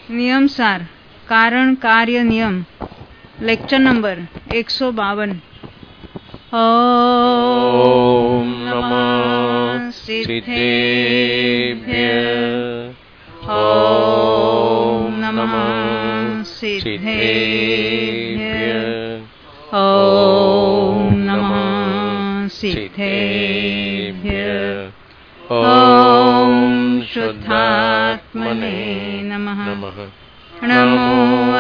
नियम सार कारण कार्य नियम लेक्चर नंबर 152। ओम नमः सिद्धेभ्यः। ओम नमः सिद्धेभ्यः। ओम नमः सिद्धेभ्यः। ओम शुद्धात्मने नमः। नमो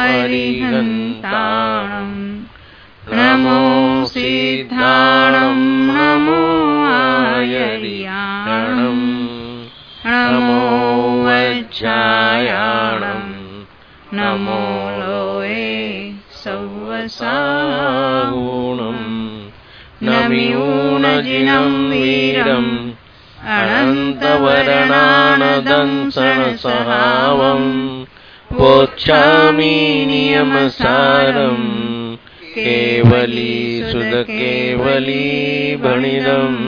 अरिहन्ताणं नमो सिद्धाणं नमो आयर्याणं नमो वज्रायाणं नमो लोये सव्वसाहुणं नमिऊनजिनं वीरम् अनन्तवर्णानदं सणसहावम् वोच्छामि नियमसारं केवली सुधकेवली भणिदम्।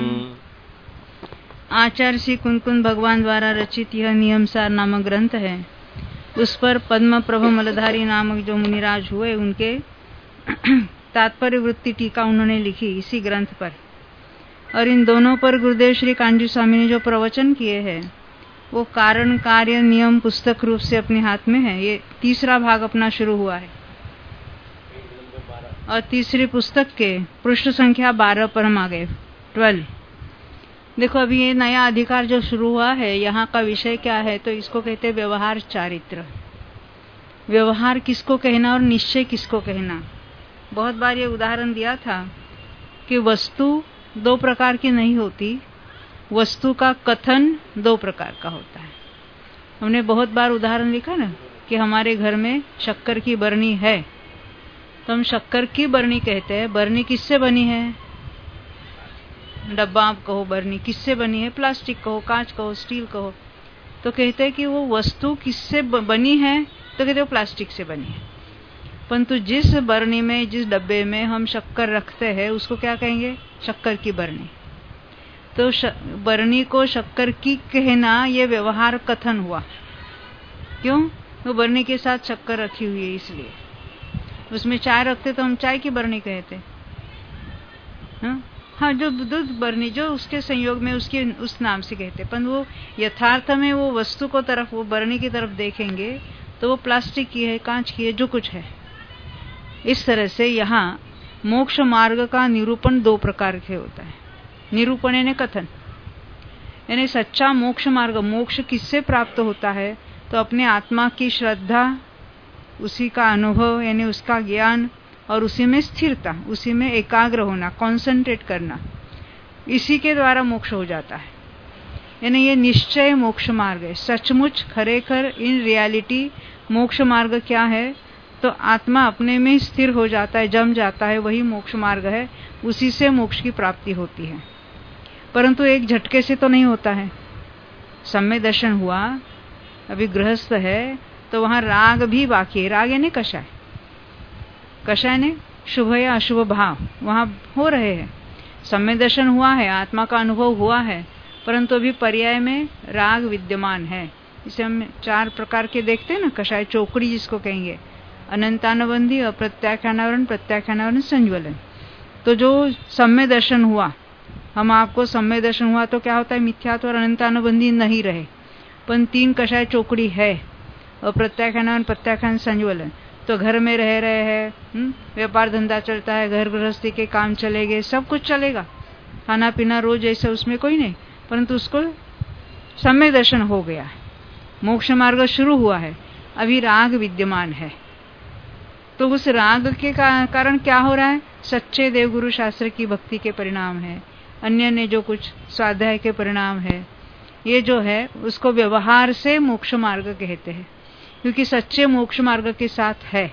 आचार्य श्री कुंकुन भगवान द्वारा रचित यह नियमसार नामक ग्रंथ है। उस पर पद्म प्रभ मलधारी नामक जो मुनिराज हुए उनके तात्पर्य वृत्ति टीका उन्होंने लिखी इसी ग्रंथ पर। और इन दोनों पर गुरुदेव श्री कांजी स्वामी ने जो प्रवचन किए हैं वो कारण कार्य नियम पुस्तक रूप से अपने हाथ में है। ये तीसरा भाग अपना शुरू हुआ है और तीसरी पुस्तक के पृष्ठ संख्या 12 पर हम आ गए 12। देखो अभी ये नया अधिकार जो शुरू हुआ है यहाँ का विषय क्या है तो इसको कहते हैं व्यवहार चारित्र। व्यवहार किसको कहना और निश्चय किसको कहना। बहुत बार ये उदाहरण दिया था कि वस्तु दो प्रकार की नहीं होती, वस्तु का कथन दो प्रकार का होता है। हमने बहुत बार उदाहरण लिखा ना कि हमारे घर में शक्कर की बरनी है तो हम शक्कर की बरनी कहते हैं। बरनी किससे बनी है? डब्बा आप कहो, बरनी किससे बनी है? प्लास्टिक कहो, कांच कहो, स्टील कहो। तो कहते हैं कि वो वस्तु किससे बनी है तो कहते हैं प्लास्टिक से बनी है। परंतु जिस बरनी में जिस डब्बे में हम शक्कर रखते हैं उसको क्या कहेंगे? शक्कर की बरनी। तो बरनी को शक्कर की कहना ये व्यवहार कथन हुआ। क्यों? वो बरनी के साथ शक्कर रखी हुई है इसलिए। उसमें चाय रखते तो हम चाय की बरनी कहते। हाँ जो दूध बरनी जो उसके संयोग में उसके उस नाम से कहते। पर वो यथार्थ में वो वस्तु को तरफ वो बरनी की तरफ देखेंगे तो वो प्लास्टिक की है, कांच की है, जो कुछ है। इस तरह से यहाँ मोक्ष मार्ग का निरूपण दो प्रकार के होता है। निरूपण यानी कथन, यानी सच्चा मोक्ष मार्ग। मोक्ष किससे प्राप्त होता है तो अपने आत्मा की श्रद्धा, उसी का अनुभव यानी उसका ज्ञान और उसी में स्थिरता, उसी में एकाग्र होना, कंसंट्रेट करना, इसी के द्वारा मोक्ष हो जाता है। यानी ये निश्चय मोक्ष मार्ग है। सचमुच खरेखर इन रियलिटी मोक्ष मार्ग क्या है तो आत्मा अपने में स्थिर हो जाता है, जम जाता है, वही मोक्ष मार्ग है। उसी से मोक्ष की प्राप्ति होती है। परंतु एक झटके से तो नहीं होता है। सम्य दर्शन हुआ, अभी गृहस्थ है तो वहां राग भी बाकी है। राग यानी कषाय, कषाय ने शुभ या अशुभ भाव वहां हो रहे हैं। सम्य दर्शन हुआ है, आत्मा का अनुभव हुआ है, परंतु अभी पर्याय में राग विद्यमान है। इसे हम 4 प्रकार के देखते हैं ना, कषाय चौकड़ी जिसको कहेंगे, अनंतानुबंधी, अप्रत्याख्यानावरण, प्रत्याख्यानावरण, संज्वलन। तो जो सम्य दर्शन हुआ, हम आपको सम्य दर्शन हुआ तो क्या होता है? मिथ्यात्व और अनंतानुबंधी नहीं रहे, पर 3 कषाय चौकड़ी है, अप्रत्याख्यानावरण, प्रत्याख्यान, संज्वलन। तो घर में रह रहे हैं, व्यापार धंधा चलता है, घर गृहस्थी के काम चलेंगे, सब कुछ चलेगा, खाना पीना रोज ऐसे, उसमें कोई नहीं, परंतु उसको सम्य दर्शन हो गया, मोक्ष मार्ग शुरू हुआ है, अभी राग विद्यमान है। तो उस राग के कारण क्या हो रहा है? सच्चे देवगुरु शास्त्र की भक्ति के परिणाम है, अन्य ने जो कुछ स्वाध्याय के परिणाम है, ये जो है उसको व्यवहार से मोक्ष मार्ग कहते हैं। क्योंकि सच्चे मोक्ष मार्ग के साथ है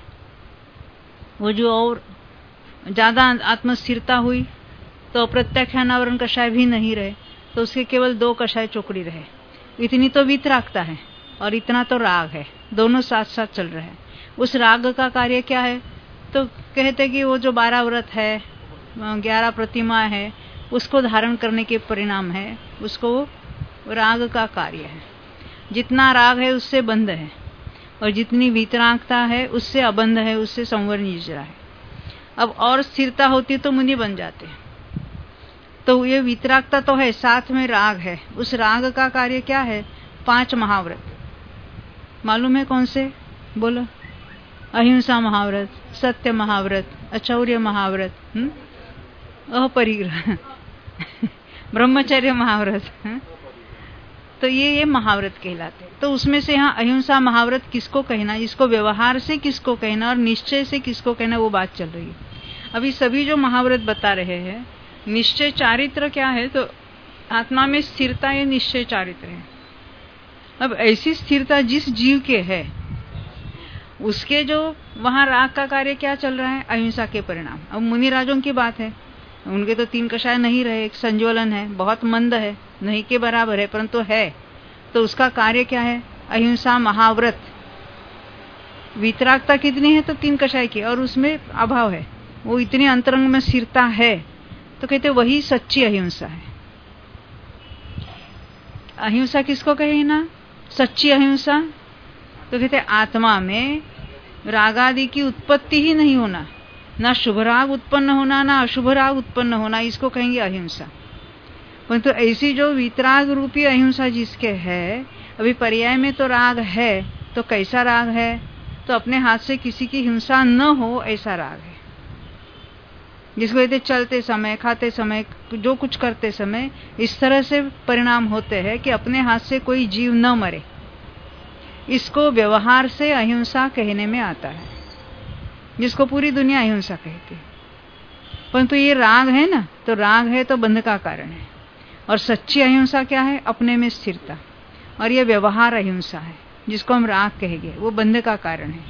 वो जो और ज्यादा आत्मस्थिरता हुई तो अप्रत्याख्यानावरण कषाय भी नहीं रहे, तो उसके केवल 2 कषाय चौकड़ी रहे। इतनी तो वितरागता है और इतना तो राग है, दोनों साथ साथ चल रहे हैं। उस राग का कार्य क्या है तो कहते कि वो जो 12 व्रत है, 11 प्रतिमा है, उसको धारण करने के परिणाम है, उसको राग का कार्य है। जितना राग है उससे बंध है, और जितनी वीतरागता है उससे अबंध है, उससे संवर निजरा है। अब और स्थिरता होती तो मुनि बन जाते। तो ये वीतरागता तो है, साथ में राग है। उस राग का कार्य क्या है? 5 महाव्रत मालूम है कौन से? बोलो। अहिंसा महाव्रत, सत्य महाव्रत, अचौर्य महाव्रत, अपरिग्रह, ब्रह्मचर्य महाव्रत। तो ये महाव्रत कहलाते। तो उसमें से यहाँ अहिंसा महाव्रत किसको कहना, इसको व्यवहार से किसको कहना और निश्चय से किसको कहना, वो बात चल रही है। अभी सभी जो महाव्रत बता रहे हैं, निश्चय चारित्र क्या है? तो आत्मा में स्थिरता ये निश्चय चारित्र है। अब ऐसी स्थिरता जिस जीव के है, उसके जो वहां राग का कार्य क्या चल रहा है? अहिंसा के परिणाम। अब मुनि राजों की बात है, उनके तो 3 कषाय नहीं रहे, एक संज्वलन है, बहुत मंद है, नहीं के बराबर है, परंतु है। तो उसका कार्य क्या है? अहिंसा महाव्रत। वितरागता कितनी है? तो 3 कषाय की, और उसमें अभाव है, वो इतनी अंतरंग में स्थिरता है। तो कहते वही सच्ची अहिंसा है। अहिंसा किसको कहे ना सच्ची अहिंसा? तो कहते आत्मा में रागादि की उत्पत्ति ही नहीं होना, ना शुभ राग उत्पन्न होना, ना अशुभ राग उत्पन्न होना, इसको कहेंगे अहिंसा। परंतु ऐसी जो वितराग रूपी अहिंसा जिसके है, अभी पर्याय में तो राग है, तो कैसा राग है? तो अपने हाथ से किसी की हिंसा न हो ऐसा राग है, जिसको कहते चलते समय, खाते समय, जो कुछ करते समय इस तरह से परिणाम होते हैं कि अपने हाथ से कोई जीव न मरे। इसको व्यवहार से अहिंसा कहने में आता है, जिसको पूरी दुनिया अहिंसा कहती है। परंतु ये राग है ना, तो राग है तो बंध का कारण है। और सच्ची अहिंसा क्या है? अपने में स्थिरता। और ये व्यवहार अहिंसा है, जिसको हम राग कहेंगे, वो बंध का कारण है।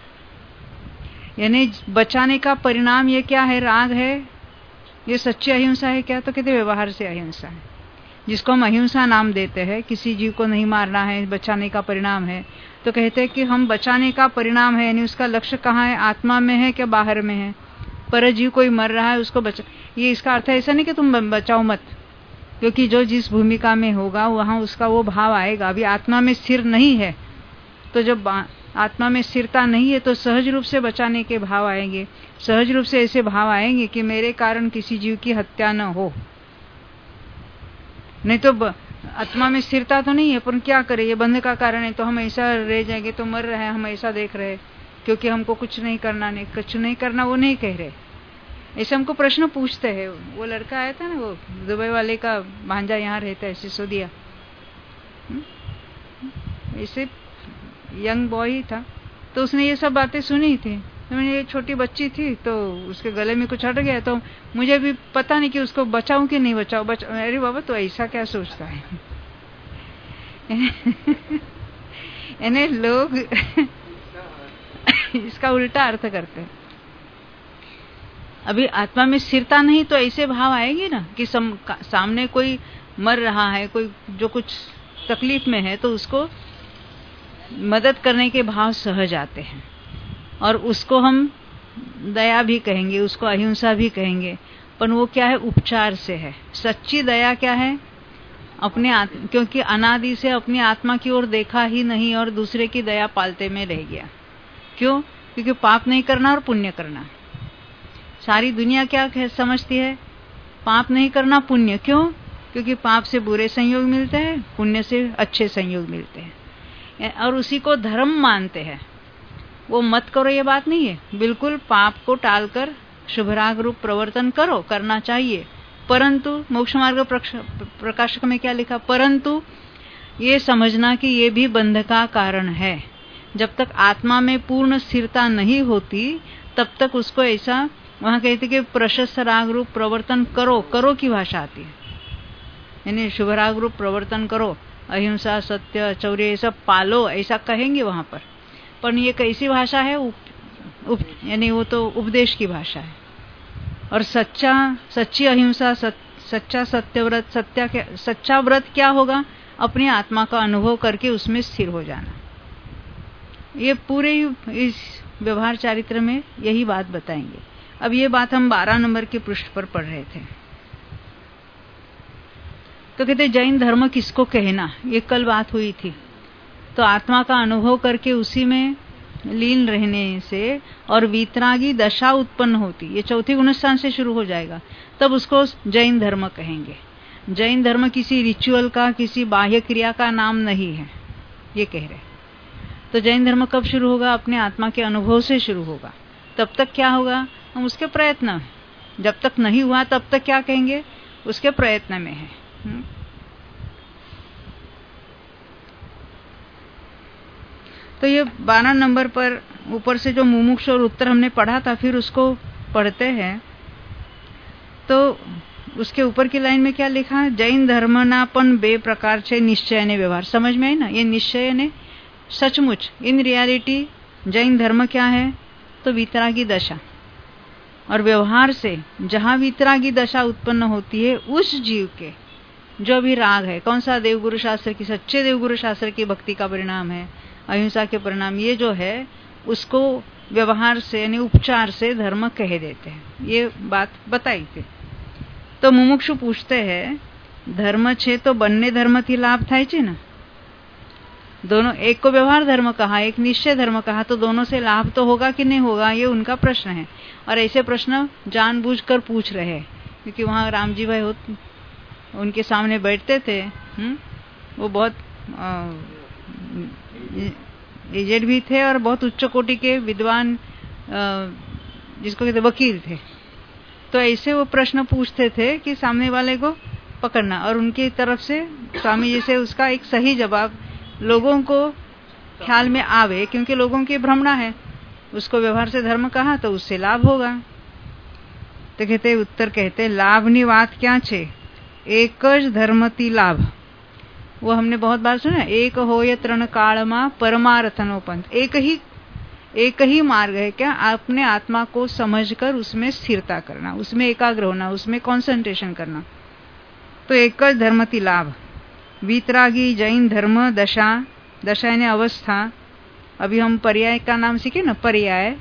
यानी बचाने का परिणाम ये क्या है? राग है। ये सच्ची अहिंसा है क्या? तो कहते व्यवहार से अहिंसा है, जिसको हम अहिंसा नाम देते हैं। किसी जीव को नहीं मारना है, बचाने का परिणाम है। तो कहते हैं कि हम बचाने का परिणाम है, यानी उसका लक्ष्य कहाँ है? आत्मा में है क्या बाहर में है? पर जीव कोई मर रहा है, उसको बचा। ये इसका अर्थ ऐसा नहीं कि तुम बचाओ मत, क्योंकि जो जिस भूमिका में होगा वहां उसका वो भाव आएगा। अभी आत्मा में स्थिर नहीं है, तो जब आत्मा में स्थिरता नहीं है तो सहज रूप से बचाने के भाव आएंगे। सहज रूप से ऐसे भाव आएंगे कि मेरे कारण किसी जीव की हत्या न हो। नहीं तो आत्मा में स्थिरता तो नहीं है, पर क्या करें, ये बंध का कारण है। तो हम ऐसा रह जाएंगे, तो मर रहे हैं, हम ऐसा देख रहे हैं, क्योंकि हमको कुछ नहीं करना वो नहीं कह रहे। ऐसे हमको प्रश्न पूछते हैं। वो लड़का आया था ना, वो दुबई वाले का भांजा यहाँ रहता है, सिसोदिया, ऐसे यंग बॉय ही था। तो उसने ये सब बातें सुनी थी। तो मैंने, ये छोटी बच्ची थी, तो उसके गले में कुछ अट गया, तो मुझे भी पता नहीं कि उसको बचाऊं कि नहीं बचाऊं। अरे बाबा, तो ऐसा क्या सोचता है? यानी लोग इसका उल्टा अर्थ करते हैं। अभी आत्मा में स्थिरता नहीं तो ऐसे भाव आएंगे ना कि सामने कोई मर रहा है, कोई जो कुछ तकलीफ में है, तो उसको मदद करने के भाव सहज आते हैं। और उसको हम दया भी कहेंगे, उसको अहिंसा भी कहेंगे, पर वो क्या है? उपचार से है। सच्ची दया क्या है? अपने क्योंकि अनादि से अपनी आत्मा की ओर देखा ही नहीं और दूसरे की दया पालते में रह गया। क्यों? क्योंकि पाप नहीं करना और पुण्य करना। सारी दुनिया क्या समझती है? पाप नहीं करना, पुण्य। क्यों? क्योंकि पाप से बुरे संयोग मिलते हैं, पुण्य से अच्छे संयोग मिलते हैं, और उसी को धर्म मानते हैं। वो मत करो ये बात नहीं है, बिल्कुल पाप को टालकर शुभराग रूप प्रवर्तन करो, करना चाहिए। परंतु मोक्ष मार्ग प्रकाशक में क्या लिखा? परंतु ये समझना कि ये भी बंध का कारण है। जब तक आत्मा में पूर्ण स्थिरता नहीं होती, तब तक उसको ऐसा, वहां कहते कि प्रशस्त राग रूप प्रवर्तन करो की भाषा आती है, यानी शुभ राग रूप प्रवर्तन करो, अहिंसा, सत्य, चौर्य, ये सब पालो, ऐसा कहेंगे वहां पर। ये कैसी भाषा है? यानी वो तो उपदेश की भाषा है। और सच्ची अहिंसा, सच्चा सत्यव्रत, सच्चा व्रत क्या होगा? अपनी आत्मा का अनुभव करके उसमें स्थिर हो जाना। ये पूरे इस व्यवहार चारित्र में यही बात बताएंगे। अब ये बात हम 12 नंबर के पृष्ठ पर पढ़ रहे थे। तो कहते जैन धर्म किसको कहना, ये कल बात हुई थी। तो आत्मा का अनुभव करके उसी में लीन रहने से और वीतरागी दशा उत्पन्न होती, ये चौथी गुणस्थान से शुरू हो जाएगा, तब उसको जैन धर्म कहेंगे। जैन धर्म किसी रिचुअल का, किसी बाह्य क्रिया का नाम नहीं है, ये कह रहे। तो जैन धर्म कब शुरू होगा? अपने आत्मा के अनुभव से शुरू होगा। तब तक क्या होगा? हम उसके प्रयत्न, जब तक नहीं हुआ तब तक क्या कहेंगे? उसके प्रयत्न में है। तो ये 12 नंबर पर ऊपर से जो मुमुक्षु और उत्तर हमने पढ़ा था, फिर उसको पढ़ते हैं। तो उसके ऊपर की लाइन में क्या लिखा है? जैन धर्मना पण बे प्रकार से निश्चय ने व्यवहार। समझ में आई ना? ये निश्चय ने सचमुच, इन रियलिटी जैन धर्म क्या है? तो वीतरागी दशा, और व्यवहार से जहां वीतरागी दशा उत्पन्न होती है उस जीव के जो भी राग है, कौन सा? देवगुरु शास्त्र की, सच्चे देवगुरु शास्त्र की भक्ति का परिणाम है, अहिंसा के परिणाम, ये जो है उसको व्यवहार से यानी उपचार से धर्म कह देते हैं। ये बात बताई थी। तो मुमुक्षु पूछते हैं, धर्म छे तो बन्ने धर्म थी लाभ थाय छे ना? दोनों, एक को व्यवहार धर्म कहा, एक निश्चय धर्म कहा, तो दोनों से लाभ तो होगा कि नहीं होगा, ये उनका प्रश्न है। और ऐसे प्रश्न जानबूझकर पूछ रहे हैं, क्योंकि वहां रामजी भाई उनके सामने बैठते थे। वो बहुत एजेड भी थे और बहुत उच्च कोटि के विद्वान, जिसको कहते वकील थे। तो ऐसे वो प्रश्न पूछते थे कि सामने वाले को पकड़ना, और उनकी तरफ से स्वामी जी से उसका एक सही जवाब लोगों को ख्याल में आवे, क्योंकि लोगों की भ्रमणा है। उसको व्यवहार से धर्म कहा तो उससे लाभ होगा। तो कहते उत्तर कहते, लाभनी बात क्या छे? एक ज धर्मती लाभ। वो हमने बहुत बार सुना, एक होय तृण कालमा परमार्थनो पंथ। एक ही मार्ग है क्या? अपने आत्मा को समझकर उसमें स्थिरता करना, उसमें एकाग्र होना, उसमें कंसंट्रेशन करना। तो एक ज धर्मती लाभ। वीतरागी जैन धर्म दशा, दशा यानी अवस्था। अभी हम पर्याय का नाम सीखे ना, पर्याय।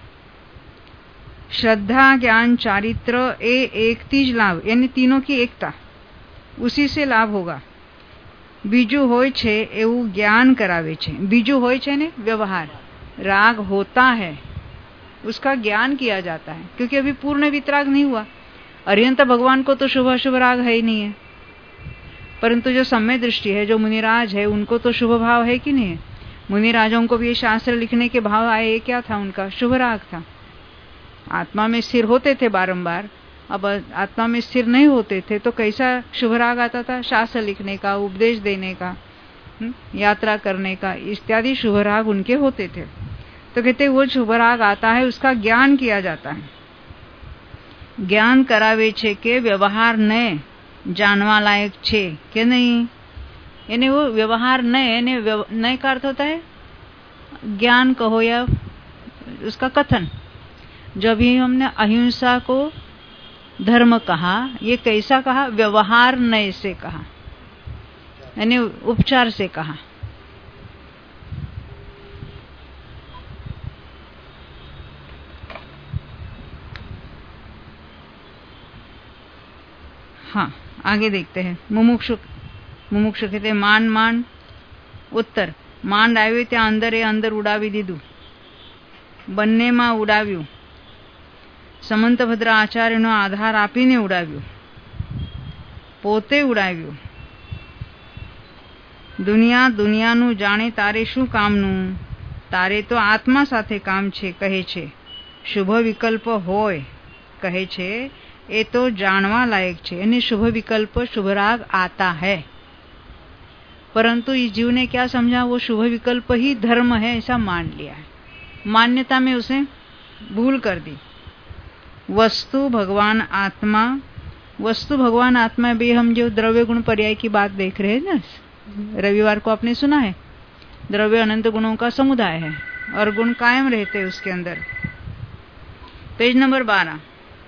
श्रद्धा, ज्ञान, चारित्र, एक तीज लाभ, यानी तीनों की एकता, उसी से लाभ होगा। बीजू होय छे एवं ज्ञान करावे छे। बीजू होय छे ने व्यवहार, राग होता है उसका ज्ञान किया जाता है, क्योंकि अभी पूर्ण वितराग नहीं हुआ। अरिहंत भगवान को तो शुभ अशुभ राग है ही नहीं है, परंतु जो सम्य दृष्टि है, जो मुनिराज है, उनको तो शुभ भाव है कि नहीं है? मुनिराजों को भी ये शास्त्र लिखने के भाव आए, ये क्या था? उनका शुभ राग था। आत्मा में स्थिर होते थे बारंबार, अब आत्मा में स्थिर नहीं होते थे तो कैसा शुभ राग आता था? शास्त्र लिखने का, उपदेश देने का, यात्रा करने का, इत्यादि शुभ राग उनके होते थे। तो कहते वो शुभ राग आता है, उसका ज्ञान किया जाता है। ज्ञान करावे छे के व्यवहार ने जानवा लायक छे के नहीं, यानी वो व्यवहार नए का अर्थ होता है ज्ञान कहो या उसका कथन। जब भी हमने अहिंसा को धर्म कहा, ये कैसा कहा? व्यवहार नए से कहा, यानी उपचार से कहा। हाँ, आगे देखते हैं। मुमुक्षु कहते मान उत्तर। માંડ આવ્યું ત્યાં અંદર ઉડાવી દીધું, બંનેમાં ઉડાવ્યું। સમંતભદ્ર આચાર્યનો આધાર આપીને ઉડાવ્યું, પોતે ઉડાવ્યું। દુનિયાનું જાણે તારે શું કામનું, તારે તો આત્મા સાથે કામ છે કહે છે। શુભ વિકલ્પ હોય કહે છે, એ તો જાણવા લાયક છે। અને શુभ विकल्प शुभ राग आता है, परंतु इस जीव ने क्या समझा? वो शुभ विकल्प ही धर्म है ऐसा मान लिया है, मान्यता में उसे भूल कर दी। वस्तु भगवान आत्मा, वस्तु भगवान आत्मा भी हम जो द्रव्य गुण पर्याय की बात देख रहे हैं ना, रविवार को आपने सुना है, द्रव्य अनंत गुणों का समुदाय है और गुण कायम रहते हैं उसके अंदर। Page number 12।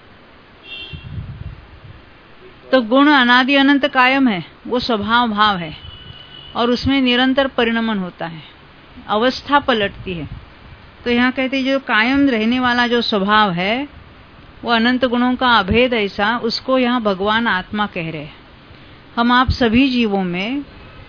तो गुण अनादि अनंत कायम है, वो स्वभाव भाव है और उसमें निरंतर परिणमन होता है, अवस्था पलटती है। तो यहाँ कहते हैं जो कायम रहने वाला जो स्वभाव है वो अनंत गुणों का अभेद ऐसा, उसको यहाँ भगवान आत्मा कह रहे हैं। हम आप सभी जीवों में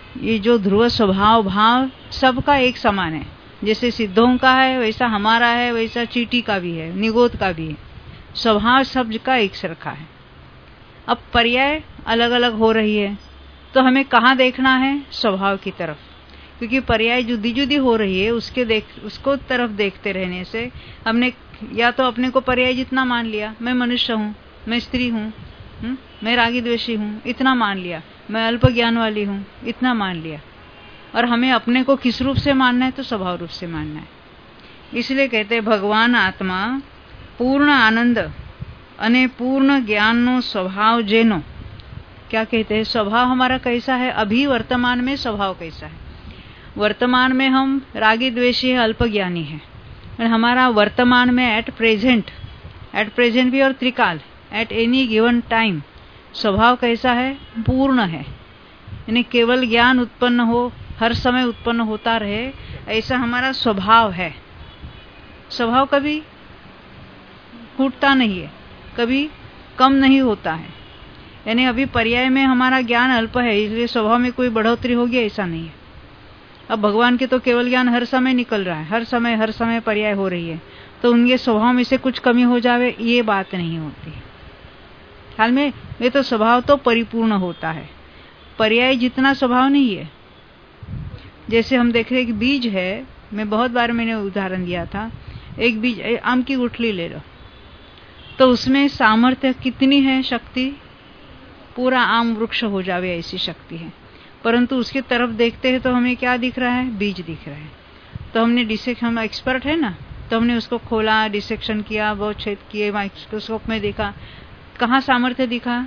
ये जो ध्रुव स्वभाव भाव सबका एक समान है। जैसे सिद्धों का है वैसा हमारा है, वैसा चींटी का भी है, निगोद का भी है। स्वभाव सब का एक सरखा है। अब पर्याय अलग अलग हो रही है तो हमें कहाँ देखना है? स्वभाव की तरफ। क्योंकि पर्याय जुदी जुदी हो रही है, उसको तरफ देखते रहने से हमने या तो अपने को पर्याय जितना मान लिया, मैं मनुष्य हूँ, मैं स्त्री हूँ, मैं रागी द्वेषी हूँ, इतना मान लिया, मैं अल्प ज्ञान वाली हूँ, इतना मान लिया। और हमें अपने को किस रूप से मानना है? तो स्वभाव रूप से मानना है। इसलिए कहते हैं भगवान आत्मा पूर्ण आनंद अने पूर्ण ज्ञाननो स्वभाव जेनो। क्या कहते हैं? स्वभाव हमारा कैसा है? अभी वर्तमान में स्वभाव कैसा है? वर्तमान में हम रागी द्वेषी है, अल्प ज्ञानी है। और हमारा वर्तमान में एट प्रेजेंट भी और त्रिकाल एट एनी गिवन टाइम स्वभाव कैसा है? पूर्ण है। यानी केवल ज्ञान उत्पन्न हो, हर समय उत्पन्न होता रहे, ऐसा हमारा स्वभाव है। स्वभाव कभी फूटता नहीं है, कभी कम नहीं होता है। यानी अभी पर्याय में हमारा ज्ञान अल्प है, इसलिए स्वभाव में कोई बढ़ोतरी होगी, ऐसा नहीं है। अब भगवान के तो केवल ज्ञान हर समय निकल रहा है, हर समय पर्याय हो रही है, तो उनके स्वभाव में से कुछ कमी हो जावे, ये बात नहीं होती। ख्याल में ये तो स्वभाव तो परिपूर्ण होता है, पर्याय जितना स्वभाव नहीं है। जैसे हम देख रहे हैं कि बीज है, मैं बहुत बार मैंने उदाहरण दिया था, एक बीज आम की गुठली ले लो, तो उसमें सामर्थ्य कितनी है? शक्ति पूरा आम वृक्ष हो जावे ऐसी शक्ति है। परंतु उसकी तरफ देखते हैं तो हमें क्या दिख रहा है? बीज दिख रहा है। तो हमने हम एक्सपर्ट है ना, तो हमने उसको खोला, डिसेक्शन किया, बहुत छेद किए, माइक्रोस्कोप में देखा, कहाँ सामर्थ्य दिखा?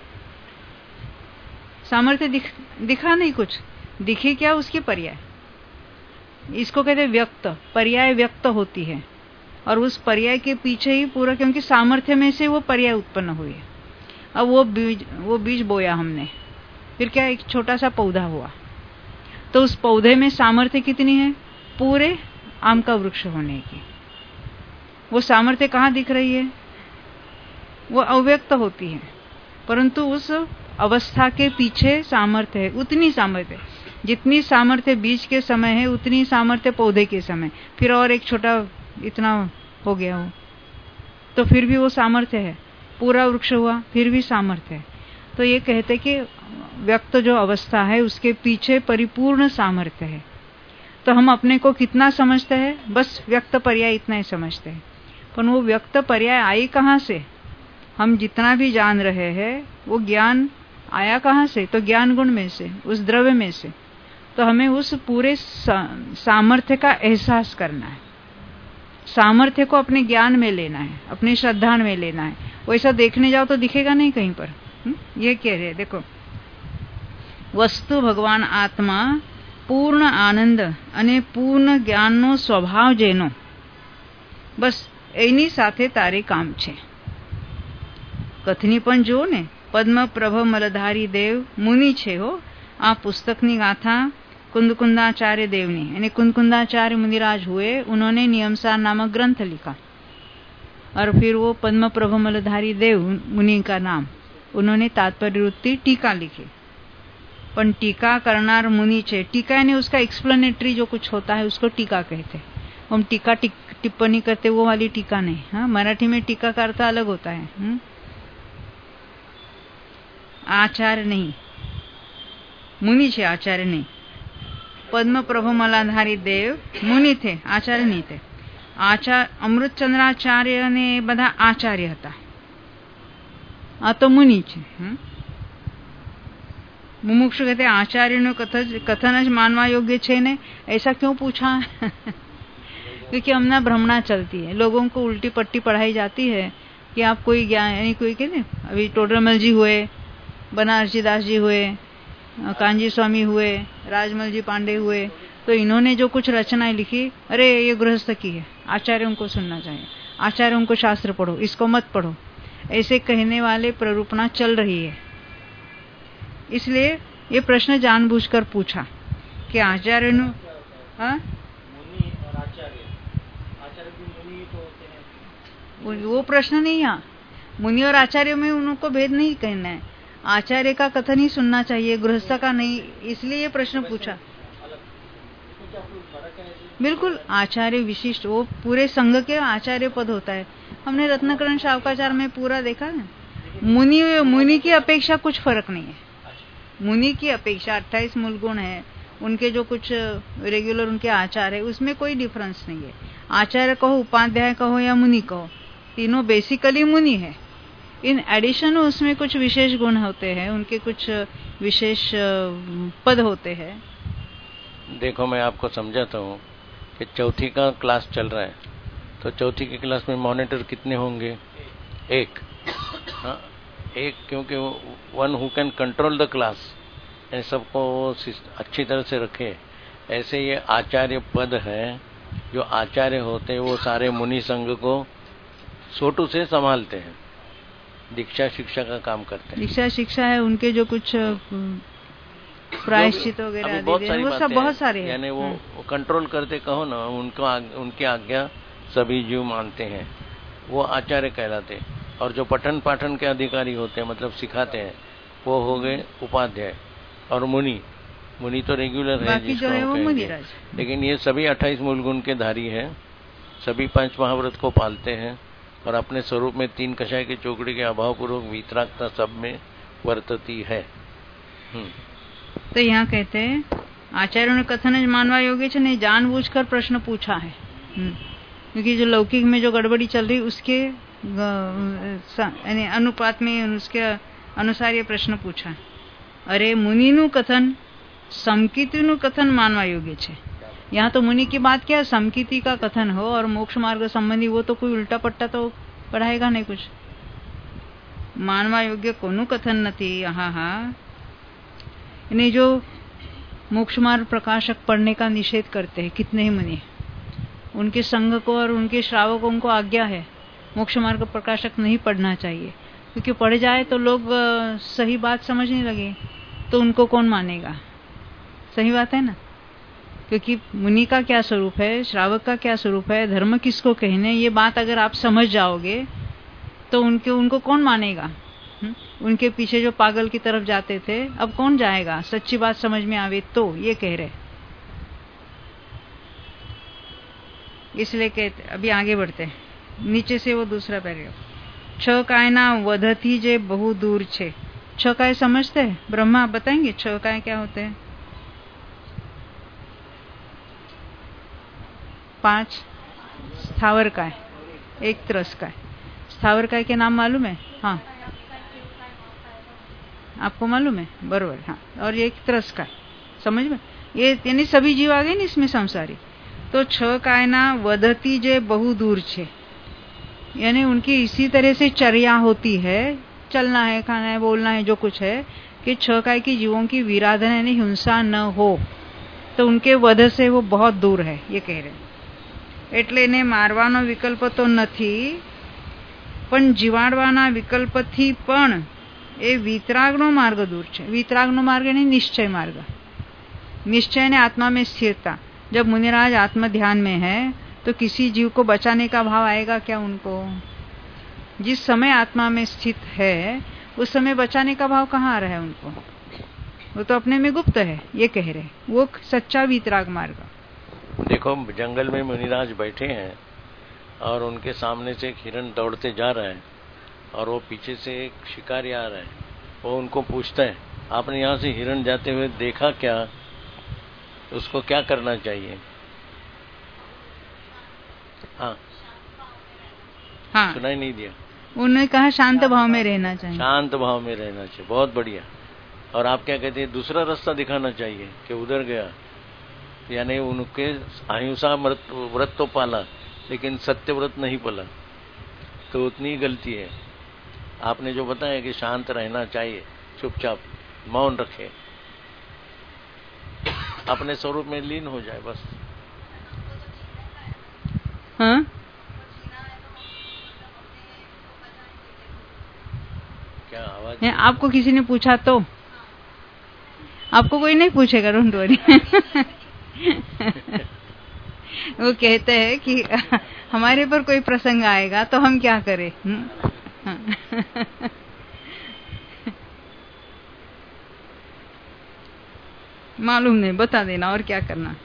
सामर्थ्य दिखा नहीं कुछ। दिखे क्या? उसके पर्याय। इसको कहते व्यक्त, पर्याय व्यक्त होती है, और उस पर्याय के पीछे ही पूरा, क्योंकि सामर्थ्य में से वो पर्याय उत्पन्न हुई है। अब वो बीज बोया हमने, फिर क्या? एक छोटा सा पौधा हुआ, तो उस पौधे में सामर्थ्य कितनी है? पूरे आम का वृक्ष होने की। वो सामर्थ्य कहाँ दिख रही है? वो अव्यक्त होती है, परंतु उस अवस्था के पीछे सामर्थ्य है। उतनी सामर्थ्य, जितनी सामर्थ्य बीज के समय है, उतनी सामर्थ्य पौधे के समय, फिर और एक छोटा इतना हो गया हो, तो फिर भी वो सामर्थ्य है। पूरा वृक्ष हुआ, फिर भी सामर्थ्य है। तो ये कहते कि व्यक्त जो अवस्था है उसके पीछे परिपूर्ण सामर्थ्य है। तो हम अपने को कितना समझते हैं? बस व्यक्त पर्याय इतना ही समझते हैं, पर वो व्यक्त पर्याय आई कहाँ से? हम जितना भी जान रहे हैं वो ज्ञान आया कहाँ से? तो ज्ञान गुण में से, उस द्रव्य में से। तो हमें उस पूरे सामर्थ्य का एहसास करना है, सामर्थ्य को अपने ज्ञान में लेना है, अपनी श्रद्धा में लेना है। वैसा देखने जाओ तो दिखेगा नहीं कहीं पर। ये कह रहे, देखो, वस्तु भगवान आत्मा पूर्ण आनंद અને પૂર્ણ જ્ઞાનનો સ્વભાવ જેનો, બસ એની સાથે તારે કામ છે. કથની પણ જો ને, પદ્મપ્રભ મલધારી દેવ મુનિ છે हो. આ पुस्तकनी गाथा कुंदकुंदाचार्य देवनी, यानी कुंदकुंदाचार्य मुनिराज हुए, उन्होंने नियमसार नामक ग्रंथ लिखा, और फिर वो पद्मप्रभ मलधारी देव मुनि का नाम, उन्होंने तात्पर्य वृत्ति टीका लिखी. पण टीका करनार मुनि छे. टीका यानी उसका एक्सप्लेनेटरी जो कुछ होता है उसको टीका कहते हैं. हम टीका टिप्पणी करते वो वाली टीका नहीं. हाँ, मराठी में टीका का अर्थ अलग होता है. आचार्य नहीं, मुनि छे, आचार्य नहीं. पद्म प्रभु मलाधारी देव मुनि थे, आचार्य नहीं थे. અમૃતચંદ્રાચાર્ય ને બધા આચાર્ય હતા, આ તો મુનિ છે. मुमुक्षु कहते आचार्य नो कथन ज मानवा योग्य छे ने. ऐसा क्यों पूछा? क्योंकि हमने भ्रमणा चलती है, लोगों को उल्टी पट्टी पढ़ाई जाती है कि आप कोई ज्ञान, यानी कोई कहते अभी टोडरमल जी हुए, बनारसी दास जी हुए, कांजी स्वामी हुए, राजमल जी पांडे हुए, तो इन्होंने जो कुछ रचनाएं लिखी, अरे ये गृहस्थ की है, आचार्यों को सुनना चाहिए, आचार्यों को शास्त्र पढ़ो, इसको मत पढ़ो, ऐसे कहने वाले प्ररूपणा चल रही है. इसलिए ये प्रश्न जानबूझकर पूछा कि आचार्य नु, मुनि और आचार्य, आचार्य भी मुनि तो होते हैं, वो प्रश्न नहीं. यहाँ मुनि और आचार्य में उनको भेद नहीं कहना है. आचार्य का कथन ही सुनना चाहिए, गृहस्थ का नहीं, इसलिए ये प्रश्न पूछा। बिल्कुल, आचार्य विशिष्ट, वो पूरे संघ के आचार्य पद होता है। हमने रत्नकरण शावकाचार में पूरा देखा ना, मुनि की अपेक्षा कुछ फर्क नहीं है। मुनि की अपेक्षा 28 मूल गुण है, उनके जो कुछ रेगुलर उनके आचार है, उसमें कोई डिफरेंस नहीं है। आचार्य कहो, उपाध्याय कहो या मुनि कहो, तीनों बेसिकली मुनि है। इन एडिशन उसमें कुछ विशेष गुण होते हैं, उनके कुछ विशेष पद होते हैं। देखो, मैं आपको समझाता हूँ कि चौथी का क्लास चल रहा है, तो चौथी की क्लास में मॉनिटर कितने होंगे? एक। हाँ, एक, क्योंकि one who can control the class, सबको अच्छी तरह से रखे। ऐसे ये आचार्य पद है, जो आचार्य होते हैं वो सारे मुनि संघ को छोटू से संभालते हैं, दीक्षा शिक्षा का काम करते हैं। दीक्षा शिक्षा है, उनके जो कुछ प्रायश्चित वगैरह बहुत सारे हैं, यानी वो कंट्रोल करते, कहो ना, उनकी आज्ञा सभी जीव मानते हैं, वो आचार्य कहलाते। और जो पठन पाठन के अधिकारी होते हैं, मतलब सिखाते हैं, वो हो गए उपाध्याय। और मुनि तो रेगुलर है, जो है वो मुनि राज। लेकिन ये सभी 28 मूल गुण के धारी है, सभी 5 महाव्रत को पालते हैं और अपने स्वरूप में 3 कषाय की चौकड़ी के अभाव पूर्वक वीतरागता सब में वर्तती है। तो यहाँ कहते हैं आचार्यों ने कथन मानवा योग्य है, नहीं जानबूझकर प्रश्न पूछा है, क्योंकि जो लौकिक में जो गड़बड़ी चल रही उसके यानी अनुपात में उसके अनुसार ये प्रश्न पूछा। अरे मुनिनु कथन समकीतिनु कथन मानवा योग्य है। यहाँ तो मुनि की बात क्या है, समकीति का कथन हो और मोक्ष मार्ग संबंधी, वो तो कोई उल्टा पट्टा तो पढ़ाएगा नहीं कुछ। मानवा योग्य कोनु कथन नहीं यहाँ। यानी जो मोक्ष मार्ग प्रकाशक पढ़ने का निषेध करते हैं कितने ही मुनि, उनके संघ को और उनके श्रावकों को आज्ञा है मोक्ष मार्ग प्रकाशक नहीं पढ़ना चाहिए, क्योंकि पढ़ जाए तो लोग सही बात समझने लगे तो उनको कौन मानेगा। सही बात है ना, क्योंकि मुनि का क्या स्वरूप है, श्रावक का क्या स्वरूप है, धर्म किसको कहने, ये बात अगर आप समझ जाओगे तो उनको कौन मानेगा। उनके पीछे जो पागल की तरफ जाते थे, अब कौन जाएगा, सच्ची बात समझ में आवे तो, ये कह रहे। इसलिए कहते, अभी आगे बढ़ते हैं, नीचे से वो दूसरा पैराग्राफ। छ कायना वधती जे बहु दूर छे। छ काय समझते हैं? ब्रह्मा बताएंगे छ काय क्या होते हैं? 5 स्थावर काय, 1 त्रस काय। स्थावर काय के नाम मालूम है? हाँ, आपको मालूम है, बरोबर। हाँ, और 1 त्रस काय, समझ में, ये यानी सभी जीव आ गए ना इसमें संसारी। तो छ कायना वधती जे बहु दूर छे, यानी उनकी इसी तरह से चर्या होती है, चलना है, खाना है, बोलना है, जो कुछ है, कि छ काय की जीवों की विराधन यानी हिंसा न हो, तो उनके वध से वो बहुत दूर है, ये कह रहे हैं। એટલે એને મારવાનો વિકલ્પ તો નથી, પણ જીવાડવાના વિકલ્પથી પણ એ વિતરાગનો માર્ગ દૂર છે। વિતરાગનો માર્ગ यानी निश्चय मार्ग, निश्चय ने आत्मा में स्थिरता। जब मुनिराज आत्म ध्यान में है तो किसी जीव को बचाने का भाव आएगा क्या उनको? जिस समय आत्मा में स्थित है उस समय बचाने का भाव कहाँ आ रहा है उनको? वो तो अपने में गुप्त है, ये कह रहे, वो सच्चा वितराग मार्ग। देखो, जंगल में मुनिराज बैठे हैं और उनके सामने से एक हिरण दौड़ते जा रहा है और वो पीछे से एक शिकारी आ रहा है। वो उनको पूछता है, आपने यहाँ से हिरण जाते हुए देखा क्या? उसको क्या करना चाहिए? हाँ, सुनाई नहीं दिया? उन्होंने कहा शांत भाव में रहना चाहिए। शांत भाव में रहना चाहिए, बहुत बढ़िया। और आप क्या कहते हैं? दूसरा रास्ता दिखाना चाहिए कि उधर गया, यानी उनके अहिंसा व्रत तो पाला लेकिन सत्य व्रत नहीं पाला, तो उतनी गलती है। आपने जो बताया कि शांत रहना चाहिए, चुपचाप मौन रखे, अपने स्वरूप में लीन हो जाए बस। हाँ, क्या आवाज? आपको किसी ने पूछा तो? आपको कोई नहीं पूछेगा, डोंट वरी। वो कहते हैं कि हमारे पर कोई प्रसंग आएगा तो हम क्या करें। मालूम नहीं, बता देना और क्या करना।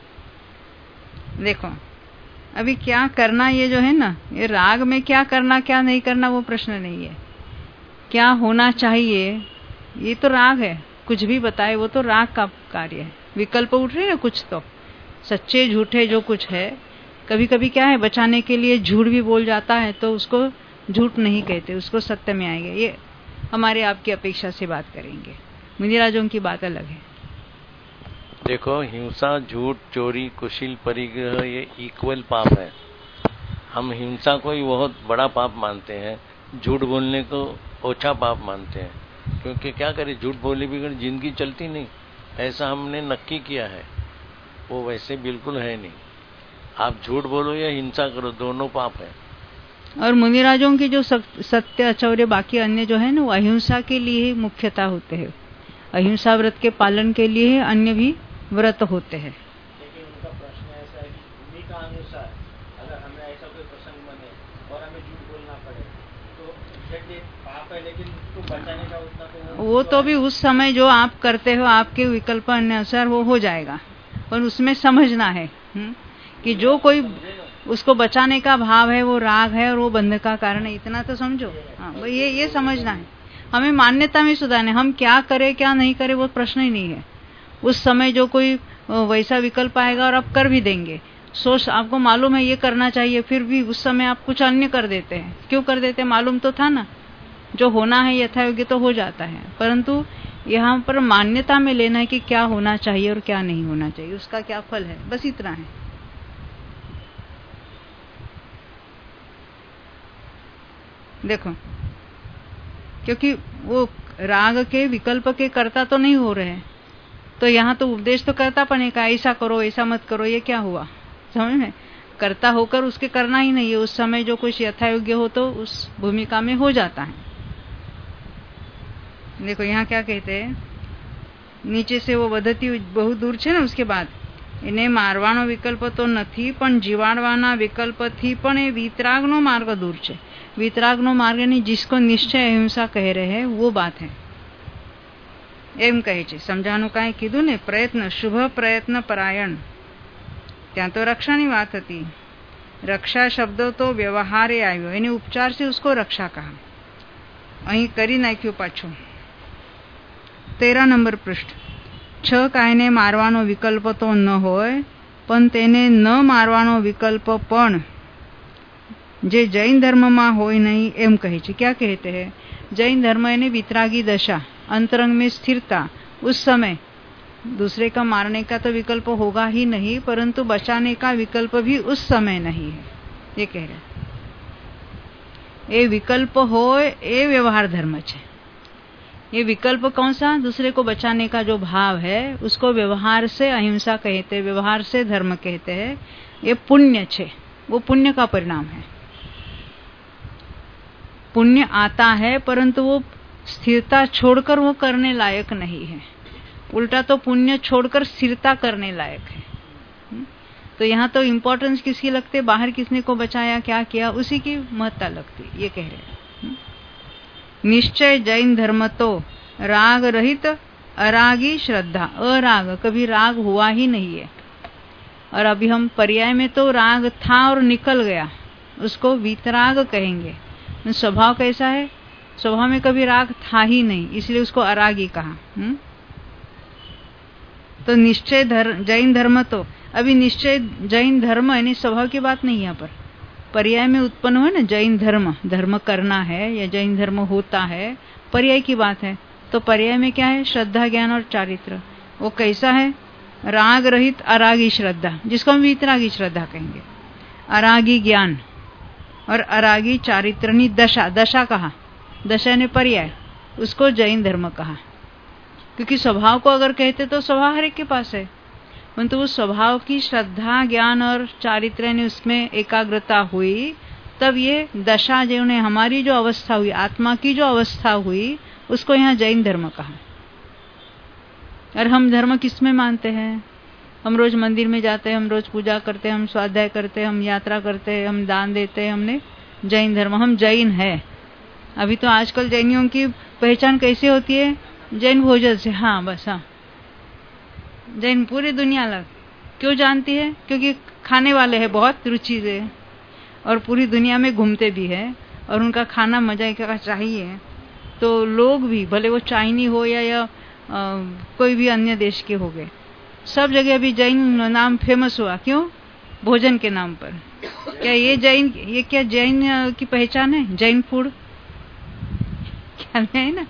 देखो अभी क्या करना, ये जो है ना, ये राग में क्या करना क्या नहीं करना वो प्रश्न नहीं है। क्या होना चाहिए ये तो राग है, कुछ भी बताए वो तो राग का कार्य है। विकल्प उठ रहे हैं कुछ तो सच्चे झूठे जो कुछ है, कभी कभी क्या है बचाने के लिए झूठ भी बोल जाता है तो उसको झूठ नहीं कहते, उसको सत्य में आएंगे। ये हमारे आपकी अपेक्षा से बात करेंगे, मुनिराजों की बात अलग है। देखो हिंसा, झूठ, चोरी, कुशील, परिग्रह ये इक्वल पाप है। हम हिंसा को ही बहुत बड़ा पाप मानते हैं, झूठ बोलने को ओछा पाप मानते हैं, क्योंकि क्या करें झूठ बोले बिगड़ जिंदगी चलती नहीं, ऐसा हमने नक्की किया है। वो वैसे बिल्कुल है नहीं, आप झूठ बोलो या हिंसा करो दोनों पाप है। और मुनिराजों की जो सत्य, अचौर्य, बाकी अन्य जो है ना वो अहिंसा के लिए ही मुख्यता होते हैं। अहिंसा व्रत के पालन के लिए अन्य भी व्रत होते हैं। लेकिन उनका प्रश्न ऐसा है कि भूमि का अनुसार अगर हमें ऐसा कोई प्रसंग बने और हमें झूठ बोलना पड़े तो एग्जैक्टली पाप है, लेकिन उसको बचाने का उतना वो तो भी उस समय जो आप करते हो आपके विकल्प अनुसार वो हो जाएगा, पर उसमें समझना है कि जो कोई उसको बचाने का भाव है वो राग है और वो बंध का कारण है, इतना तो समझो। हाँ, ये समझना है। हमें मान्यता में सुधारना है, हम क्या करें क्या नहीं करें वो प्रश्न ही नहीं है। उस समय जो कोई वैसा विकल्प आएगा और आप कर भी देंगे, सोच आपको मालूम है ये करना चाहिए, फिर भी उस समय आप कुछ अन्य कर देते हैं। क्यों कर देते हैं? मालूम तो था ना, जो होना है यथायोग्य तो हो जाता है, परंतु यहाँ पर मान्यता में लेना है कि क्या होना चाहिए और क्या नहीं होना चाहिए, उसका क्या फल है, बस इतना है। देखो क्योंकि वो राग के विकल्प के कर्ता तो नहीं हो रहे हैं, तो यहाँ तो उपदेश तो कर्तापने का, ऐसा करो ऐसा मत करो, ये क्या हुआ? समझ में? कर्ता होकर उसके करना ही नहीं है, उस समय जो कुछ यथायोग्य हो तो उस भूमिका में हो जाता है। देखो यहाँ क्या कहते हैं, नीचे से वो पद्धति बहुत दूर है ना, उसके बाद એને મારવાનો વિકલ્પ તો નથી પણ જીવાડવાના વિકલ્પથી પણ એ વિતરાગનો માર્ગ દૂર છે। વિતરાગનો માર્ગ ની जिसको નિશ્ચય અહિંસા કહે રહે वो बात है, એમ કહે છે। સમજાનું કાંઈ કીધું ને, પ્રયત્ન શુભ પ્રયત્ન પરાયણ, ત્યાં તો રક્ષાની વાત હતી। રક્ષા શબ્દો તો વ્યવહારે આવ્યો, એને ઉપચાર से उसको रक्षा कहा। અહીં કરી નાખ્યું પાછું। 13 નંબર પૃષ્ઠ। છ કાયને મારવાનો વિકલ્પ તો ન હોય પણ તેને ન મારવાનો વિકલ્પ પણ જે જૈન ધર્મમાં હોય નહીં, એમ કહે છે। क्या कहते हैं? जैन धर्म यानी वितरागी दशा, अंतरंग में स्थिरता, उस समय दूसरे का मारने का तो विकल्प होगा ही नहीं, परंतु बचाने का विकल्प भी उस समय नहीं है, ये कह रहे। ये विकल्प हो ये व्यवहार धर्म है। ये विकल्प कौन सा? दूसरे को बचाने का जो भाव है उसको व्यवहार से अहिंसा कहते हैं, व्यवहार से धर्म कहते हैं। ये पुण्य है, वो पुण्य का परिणाम है। पुण्य आता है परंतु वो स्थिरता छोड़कर वो करने लायक नहीं है, उल्टा तो पुण्य छोड़कर स्थिरता करने लायक है। तो यहाँ तो इम्पोर्टेंस किसकी लगती है? बाहर किसने को बचाया, क्या किया, उसी की महत्ता लगती, ये कह रहे हैं। निश्चय जैन धर्म तो राग रहित अरागी श्रद्धा, अराग, कभी राग हुआ ही नहीं है। और अभी हम पर्याय में तो राग था और निकल गया, उसको वितराग कहेंगे। स्वभाव कैसा है? स्वभाव में कभी राग था ही नहीं, इसलिए उसको अरागी कहा। तो निश्चय जैन धर्म तो, अभी निश्चय जैन धर्म यानी स्वभाव की बात नहीं, यहाँ पर पर्याय में उत्पन्न हो ना, जैन धर्म, धर्म करना है या जैन धर्म होता है, पर्याय की बात है। तो पर्याय में क्या है? श्रद्धा, ज्ञान और चारित्र। वो कैसा है? राग रहित अरागी श्रद्धा, जिसको हम वितरागी श्रद्धा कहेंगे। अरागी ज्ञान और अरागी चारित्रनी दशा, दशा कहा, दशा ने पर्याय, उसको जैन धर्म कहा। क्योंकि स्वभाव को अगर कहते तो स्वभाव हर एक के पास है, परंतु उस स्वभाव की श्रद्धा, ज्ञान और चारित्र ने उसमें एकाग्रता हुई, तब ये दशा जो ने हमारी जो अवस्था हुई, आत्मा की जो अवस्था हुई, उसको यहाँ जैन धर्म कहा। और हम धर्म किसमें मानते हैं? हम रोज मंदिर में जाते हैं, हम रोज पूजा करते हैं, हम स्वाध्याय करते हैं, हम यात्रा करते हैं, हम दान देते हैं, हमने जैन धर्म, हम जैन है। अभी तो आजकल जैनियों की पहचान कैसे होती है? जैन भोजन से, हाँ बस, हाँ जैन पूरी दुनिया अलग क्यों जानती है? क्योंकि खाने वाले हैं बहुत रुचि से और पूरी दुनिया में घूमते भी है और उनका खाना मजा का चाहिए। तो लोग भी भले वो चाइनी हो या कोई भी अन्य देश के हो गए, सब जगह अभी जैन नाम फेमस हुआ। क्यों? भोजन के नाम पर। क्या ये क्या जैन की पहचान है? जैन फूड क्या है ना,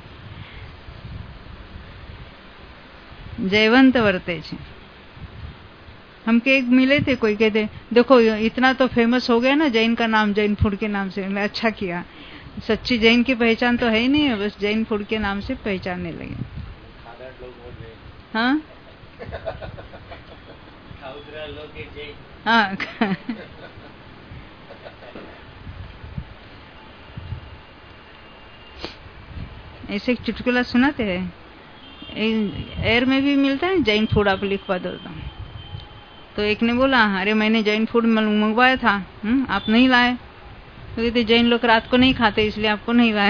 जयवंत वर्ते छे। हमके एक मिले थे, कोई कहते देखो इतना तो फेमस हो गया ना जैन का नाम, जैन फूड के नाम से। मैं अच्छा किया, सच्ची जैन की पहचान तो है ही नहीं है, बस जैन फूड के नाम से पहचानने लगे। हाँ हाँ ऐसे एक चुटकुला सुनाते हैं, एयर में भी मिलता है जैन फूड, आप लिखवा दो तो एक ने बोला अरे मैंने जैन फूड मंगवाया था, आप नहीं लाए। तो कहते जैन लोग रात को नहीं खाते इसलिए आपको नहीं लाए।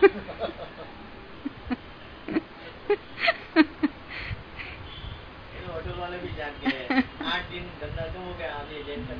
होटल वाले भी जान के 8 दिन धंधा तो हो गया, अब ये जैन का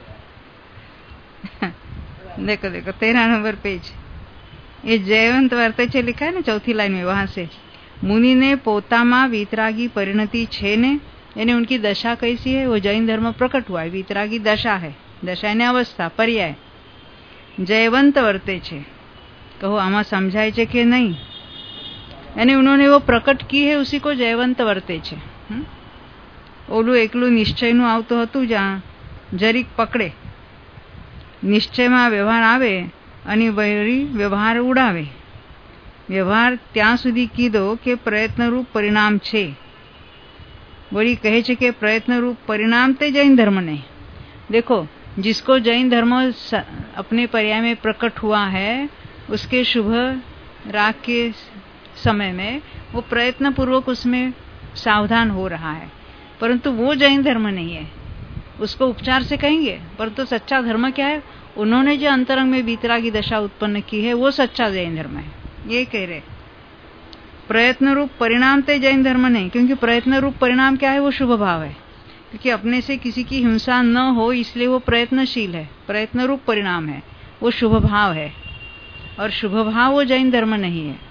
देखो 13 नंबर पेज, ये जयवंत वर्ते लिखा है ना, चौथी लाइन में, वहां से मुनि ने पोतामा वीतरागी परिणति छे ने, यानी उनकी दशा कैसी है, वो जैन धर्म प्रकट हुआ है। वीतरागी दशा है, दशा यानी अवस्था, पर्याय। जयवंत वर्ते छे, कहो आमा समझाय छे कि नहीं? यानी उन्होंने वो प्रकट की है, उसी को जयवंत वर्ते छे। ओलू एकलू निश्चयનું આવતું હતું, જ્યાં જરીક પકડે નિશ્ચયમાં વ્યવહાર આવે અને વળી વ્યવહાર ઉડાવે। વ્યવહાર ત્યાં સુધી કીધો કે પ્રયત્નરૂપ પરિણામ છે, वही कहे छे कि प्रयत्न रूप परिणाम ते जैन धर्म नहीं। देखो जिसको जैन धर्म अपने पर्याय में प्रकट हुआ है, उसके शुभ राग के समय में वो प्रयत्न पूर्वक उसमें सावधान हो रहा है, परंतु वो जैन धर्म नहीं है। उसको उपचार से कहेंगे, परंतु सच्चा धर्म क्या है? उन्होंने जो अंतरंग में वीतरागी दशा उत्पन्न की है वो सच्चा जैन धर्म है, ये कह रहे। प्रयत्न रूप परिणाम ते जैन धर्म नहीं, क्योंकि प्रयत्न रूप परिणाम क्या है? वो शुभ भाव है, क्योंकि अपने से किसी की हिंसा न हो इसलिए वो प्रयत्नशील है। प्रयत्न रूप परिणाम है, वो शुभ भाव है, और शुभ भाव वो जैन धर्म नहीं है।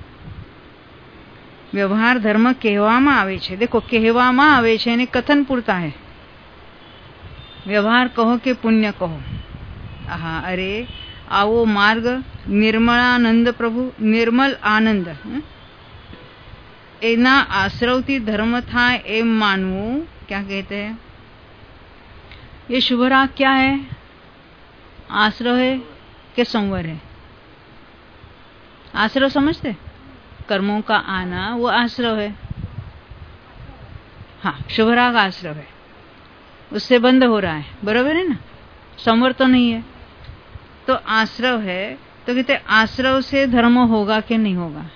व्यवहार धर्म कहेवामां आवे छे, देखो कहेवामां आवे छे ने कथन पूरता है। व्यवहार कहो के पुण्य कहो, हाँ अरे आवो मार्ग निर्मलानंद प्रभु, निर्मल आनंद एना आश्रवती धर्म था एम मानवू। क्या कहते हैं? ये शुभ राग क्या है? आश्रव है कि संवर है? आश्रव समझते? कर्मों का आना वो आश्रव है। हाँ, शुभ राग आश्रव है, उससे बंद हो रहा है, बराबर है ना? संवर तो नहीं है, तो आश्रव है। तो कहते आश्रव से धर्म होगा कि नहीं होगा?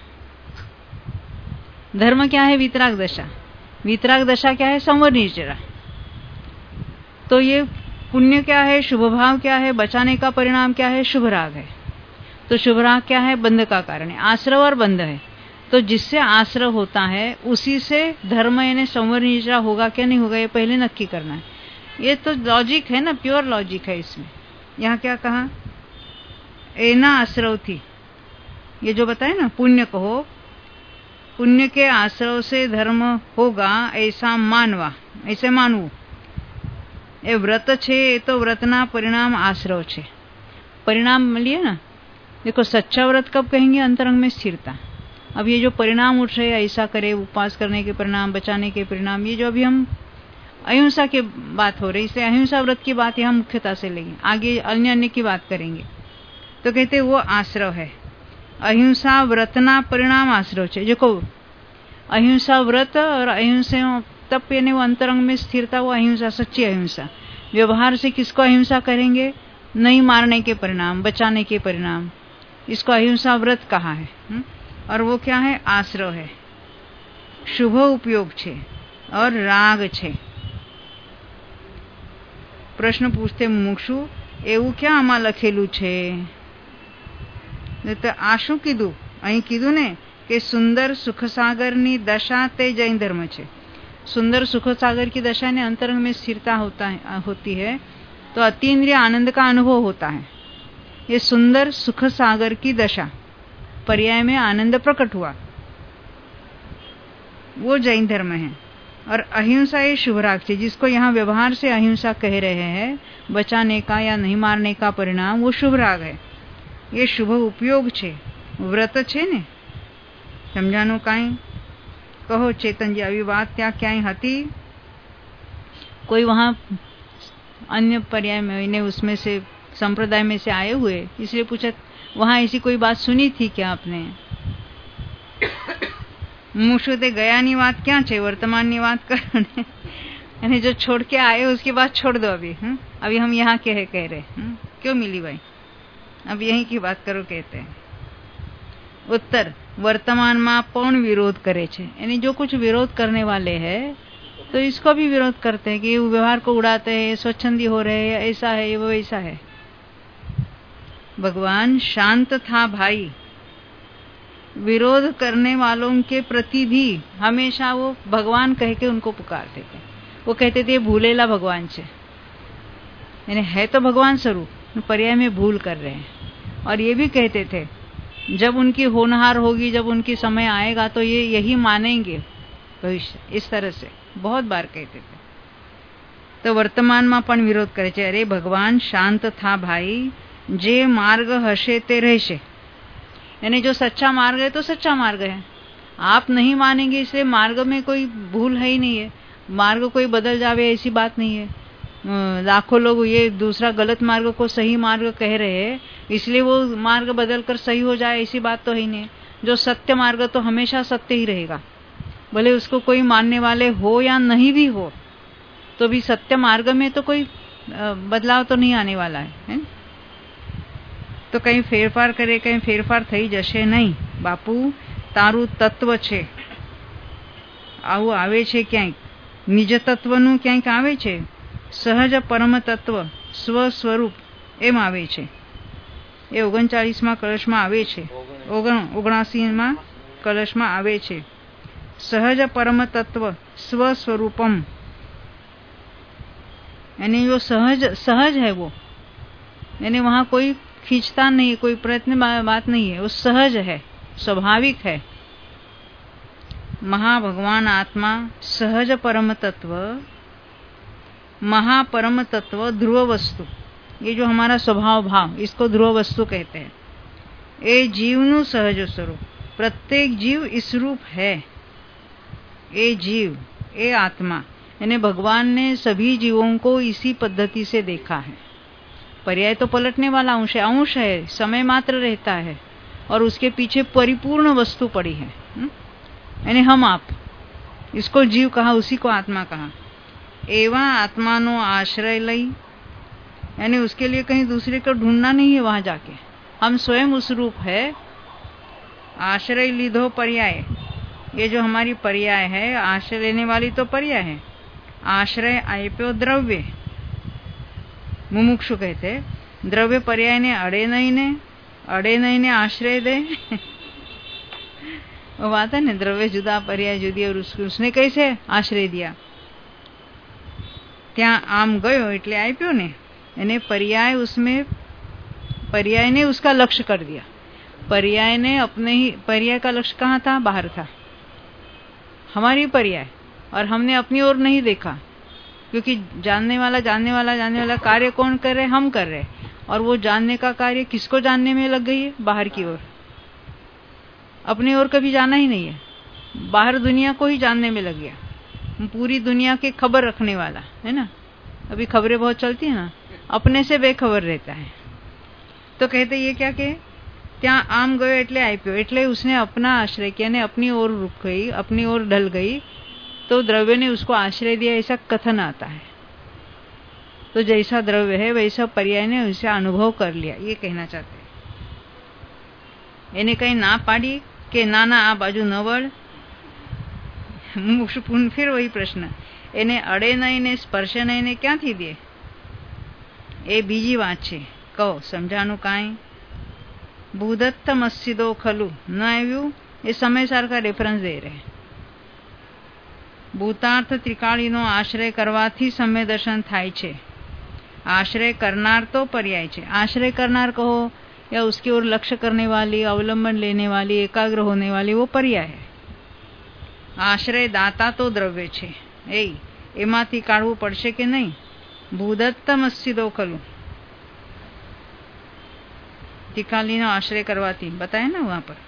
धर्म क्या है? वीतराग दशा। वीतराग दशा क्या है? संवर निर्जरा। तो ये पुण्य क्या है? शुभ भाव क्या है? बचाने का परिणाम क्या है? शुभ राग है। तो शुभ राग क्या है? बंध का कारण है। आश्रव और बंध है, तो जिससे आश्रव होता है उसी से धर्म यानी संवर निर्जरा होगा क्या नहीं होगा, ये पहले नक्की करना है। ये तो लॉजिक है ना, प्योर लॉजिक है इसमें। यहाँ क्या कहा? एना आश्रव थी, ये जो बताए ना, पुण्य कहो, पुण्य के आश्रव से धर्म होगा ऐसा मानवा, ऐसे मानવું। એ व्रत छे, ये तो व्रतना परिणाम आश्रव छे। परिणाम मिलिए ना, देखो सच्चा व्रत कब कहेंगे? अंतरंग में स्थिरता। अब ये जो परिणाम उठ रहे, ऐसा करे, उपवास करने के परिणाम, बचाने के परिणाम, ये जो अभी हम अहिंसा की बात हो रही, इसलिए अहिंसा व्रत की बात यहाँ मुख्यता से लेंगे, आगे अन्य अन्य की बात करेंगे। तो कहते वो आश्रव है। अहिंसा व्रतना परिणाम आश्रव छे। देखो अहिंसा व्रत और अहिंसा तप यानी वो अंतरंग में स्थिरता, वो अहिंसा, सच्ची अहिंसा। व्यवहार से किसको अहिंसा करेंगे? नहीं मारने के परिणाम, बचाने के परिणाम, इसको अहिंसा व्रत कहा है। और वो क्या है? आश्रव है, शुभ उपयोग छे और राग छे। प्रश्न पूछते मुमुक्षु, एवं क्या आमा लखेलू छे? तो आ शू कीधुं? अहीं कीधुं ने के सुंदर सुखसागरनी दशा ते जैन धर्म छे। सुंदर सुख सागर की दशा ने अंतरंग में स्थिरता होती है तो अतीन्द्रिय आनंद का अनुभव होता है। ये सुंदर सुख सागर की दशा, पर्याय में आनंद प्रकट हुआ, वो जैन धर्म है। और अहिंसा ये शुभराग है, जिसको यहाँ व्यवहार से अहिंसा कह रहे हैं, बचाने का या नहीं मारने का परिणाम, वो शुभराग है। ये शुभ उपयोग छे, व्रत छे ने। समझानो काई कहो चेतन जी, अभी बात क्या क्या हती? कोई वहां अन्य पर्याय में उसमें से संप्रदाय में से आए हुए, इसलिए पूछा वहां ऐसी कोई बात सुनी थी क्या आपने? मुशुते गया नी बात क्या छे, वर्तमान नी बात करो ने। यानी जो छोड़ के आए उसके बाद छोड़ दो अभी। अभी हम यहाँ कह रहे क्यों मिली भाई, अब यहीं की बात करो कहते हैं। उत्तर, वर्तमान में कौन विरोध करे छे? यानी जो कुछ विरोध करने वाले हैं तो इसको भी विरोध करते हैं कि व्यवहार को उड़ाते हैं, स्वच्छंदी हो रहे हैं, ऐसा है वो ऐसा है। भगवान शांत था भाई, विरोध करने वालों के प्रति भी हमेशा वो भगवान कह के उनको पुकारते थे। वो कहते थे भूलेला भगवान छे, यानी है तो भगवान स्वरूप, पर्याय में भूल कर रहे हैं। और ये भी कहते थे जब उनकी होनहार होगी, जब उनकी समय आएगा तो ये यही मानेंगे भविष्य, इस तरह से बहुत बार कहते थे। तो वर्तमान में पण विरोध करे छे, अरे भगवान शांत था भाई, जे मार्ग हशे ते रहेशे। यानी जो सच्चा मार्ग है तो सच्चा मार्ग है, आप नहीं मानेंगे इसलिए मार्ग में कोई भूल है ही नहीं है, मार्ग कोई बदल जावे ऐसी बात नहीं है। लाखों लोग ये दूसरा गलत मार्ग को सही मार्ग कह रहे हैं, इसलिए वो मार्ग बदल कर सही हो जाए ऐसी बात तो है ही नहीं। जो सत्य मार्ग तो हमेशा सत्य ही रहेगा, भले उसको कोई मानने वाले हो या नहीं भी हो, तो भी सत्य मार्ग में तो कोई बदलाव तो नहीं आने वाला है? तो कहीं फेरफार करे, कहीं फेरफार थई जशे नहीं। बापू तारू तत्व छे, आવું આવે છે ક્યાંક, નિજ તત્વનું ક્યાંક આવે છે, સહજ પરમ તત્વ સ્વ સ્વરૂપ એમ આવે છે। એ 39માં કલશમાં આવે છે, 79માં કલશમાં આવે છે। સહજ પરમ તત્વ સ્વ स्वरूपम, यानी वो सहज है, वो यानी वहां कोई खींचता नहीं, कोई प्रयत्न बात नहीं है, वो सहज है, स्वाभाविक है। महाभगवान आत्मा सहज परम तत्व, महापरम तत्व ध्रुव वस्तु, ये जो हमारा स्वभाव भाव, इसको ध्रुव वस्तु कहते हैं। ये जीवनु सहज स्वरूप, प्रत्येक जीव इस रूप है। ये जीव, ये आत्मा, यानी भगवान ने सभी जीवों को इसी पद्धति से देखा है। पर्याय तो पलटने वाला अंश है, समय मात्र रहता है और उसके पीछे परिपूर्ण वस्तु पड़ी है। यानी हम आप, इसको जीव कहा, उसी को आत्मा कहा। एवं आत्मा नो आश्रय लई, यानी उसके लिए कहीं दूसरे को ढूंढना नहीं है वहां जाके, हम स्वयं उस रूप है। आश्रय लीधो पर्याय, ये जो हमारी पर्याय है, आश्रय लेने वाली तो पर्याय है। आश्रय आप्यो द्रव्य, मुमुक्षु कहते द्रव्य पर्याय ने अड़े नहीं ने आश्रय दे। वो बात है ना, द्रव्य जुदा पर्याय जुदी, और उसने कैसे आश्रय दिया? त्या आम गयो એટલે આપ્યો ને, એને पर्याय, उसमें पर्याय ने उसका लक्ष्य कर दिया। पर्याय ने अपने ही, पर्याय का लक्ष्य कहाँ था? बाहर था, हमारी पर्याय, और हमने अपनी ओर नहीं देखा, क्योंकि जानने वाला कार्य कौन कर रहे? हम कर रहे। और वो जानने का कार्य किसको जानने में लग गई है? बाहर की ओर। अपनी ओर कभी जाना ही नहीं है, बाहर दुनिया को ही जानने में लग गया। पूरी दुनिया की खबर रखने वाला है ना, अभी खबरें बहुत चलती है ना, अपने से बेखबर रहता है। तो कहते ये क्या के त्या आम गयो એટલે આપ્યો, એટલે उसने अपना आश्रय किया, ने अपनी ओर रुक गई, अपनी ओर ढल गई, तो द्रव्य ने उसको आश्रय दिया, ऐसा कथन आता है। तो जैसा द्रव्य है वैसा पर्याय ने उसे अनुभव कर लिया, ये कहना चाहते हैं। એને કઈ ના પાડી કે ના આ બાજુ ન વળ? फिर वही प्रश्न, એને અડે નહીં ને સ્પર્શ નહીં ને ક્યાંથી દે? એ બીજી વાત છે, કહો સમજાનું કાંઈ? ભૂદત્ત મસ્જિદો ખલું ન આવ્યું, એ સમય સારખા રેફરન્સ દે રહે। ભૂતાર્થ ત્રિકાળીનો આશ્રય કરવાથી સમ્ય દર્શન થાય છે. आश्रय करनार तो पर्याय છે. आश्रय करनार कहो या उसकी ओर लक्ष्य करने वाली, अवलंबन लेने वाली, एकाग्र होने वाली, वो पर्याय है. आश्रय दाता तो द्रव्य છે. એમાંથી કાઢવું પડશે કે નહીં? ભૂદત્તમસ્સિદો ખલું. ત્રિકાળીનો આશ્રય કરવાથી बताया ना वहां पर.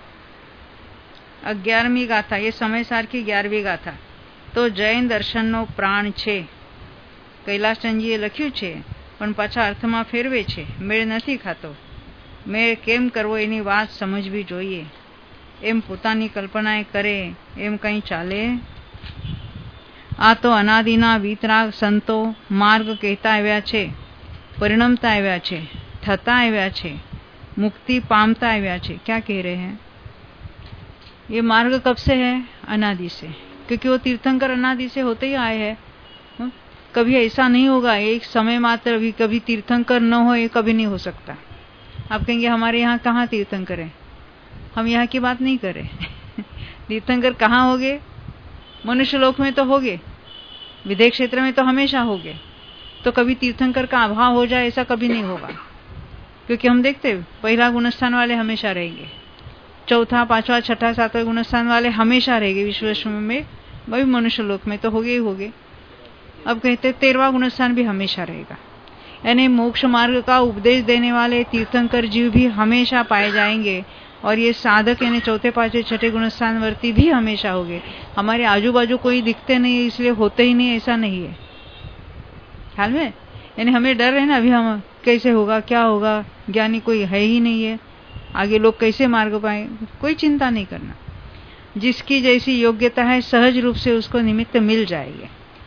11મી ગાથા, ये समय सार की 11મી ગાથા. તો જૈન દર્શનનો પ્રાણ છે. કૈલાસચંદજીએ લખ્યું છે પણ પાછા અર્થમાં ફેરવે છે. મેળ નથી ખાતો. મેળ કેમ કરવો એની વાત સમજવી જોઈએ. એમ પોતાની કલ્પનાએ કરે એમ કંઈ ચાલે? આ તો અનાદિના વિતરાગ સંતો માર્ગ કહેતા આવ્યા છે, પરિણમતા આવ્યા છે, થતા આવ્યા છે, मुक्ति पामता આવ્યા છે. क्या कह रहे हैं? ये मार्ग कब से है? अनादि से. क्योंकि वो तीर्थंकर अनादि से होते ही आए हैं. कभी ऐसा नहीं होगा एक समय मात्र भी कभी तीर्थंकर न हो, ये कभी नहीं हो सकता. आप कहेंगे हमारे यहाँ कहाँ तीर्थंकर है? हम यहाँ की बात नहीं करें. तीर्थंकर कहाँ होगे? मनुष्य लोक में तो होगे, विदेह क्षेत्र में तो हमेशा होगे. तो कभी तीर्थंकर का अभाव हो जाए ऐसा कभी नहीं होगा. क्योंकि हम देखते पहला गुणस्थान वाले हमेशा रहेंगे, चौथा, पांचवा, छठा, सातवां गुणस्थान वाले हमेशा रहेंगे. विश्व में वही मनुष्य लोक में तो होगे ही होगे. अब कहते 13वां गुणस्थान भी हमेशा रहेगा. यानी मोक्ष मार्ग का उपदेश देने वाले तीर्थंकर जीव भी हमेशा पाए जाएंगे. और ये साधक यानी चौथे, पांचवे, छठे गुणस्थान वर्ती भी हमेशा होंगे. हमारे आजू बाजू कोई दिखते नहीं है इसलिए होते ही नहीं, ऐसा नहीं है. ख्याल में? यानी हमें डर है ना, अभी हम कैसे होगा, क्या होगा, ज्ञानी कोई है ही नहीं है, आगे लोग कैसे मार्ग पाए, कोई चिंता नहीं करना. जिसकी जैसी योग्यता है सहज रूप से उसको निमित्त मिल जाएंगे.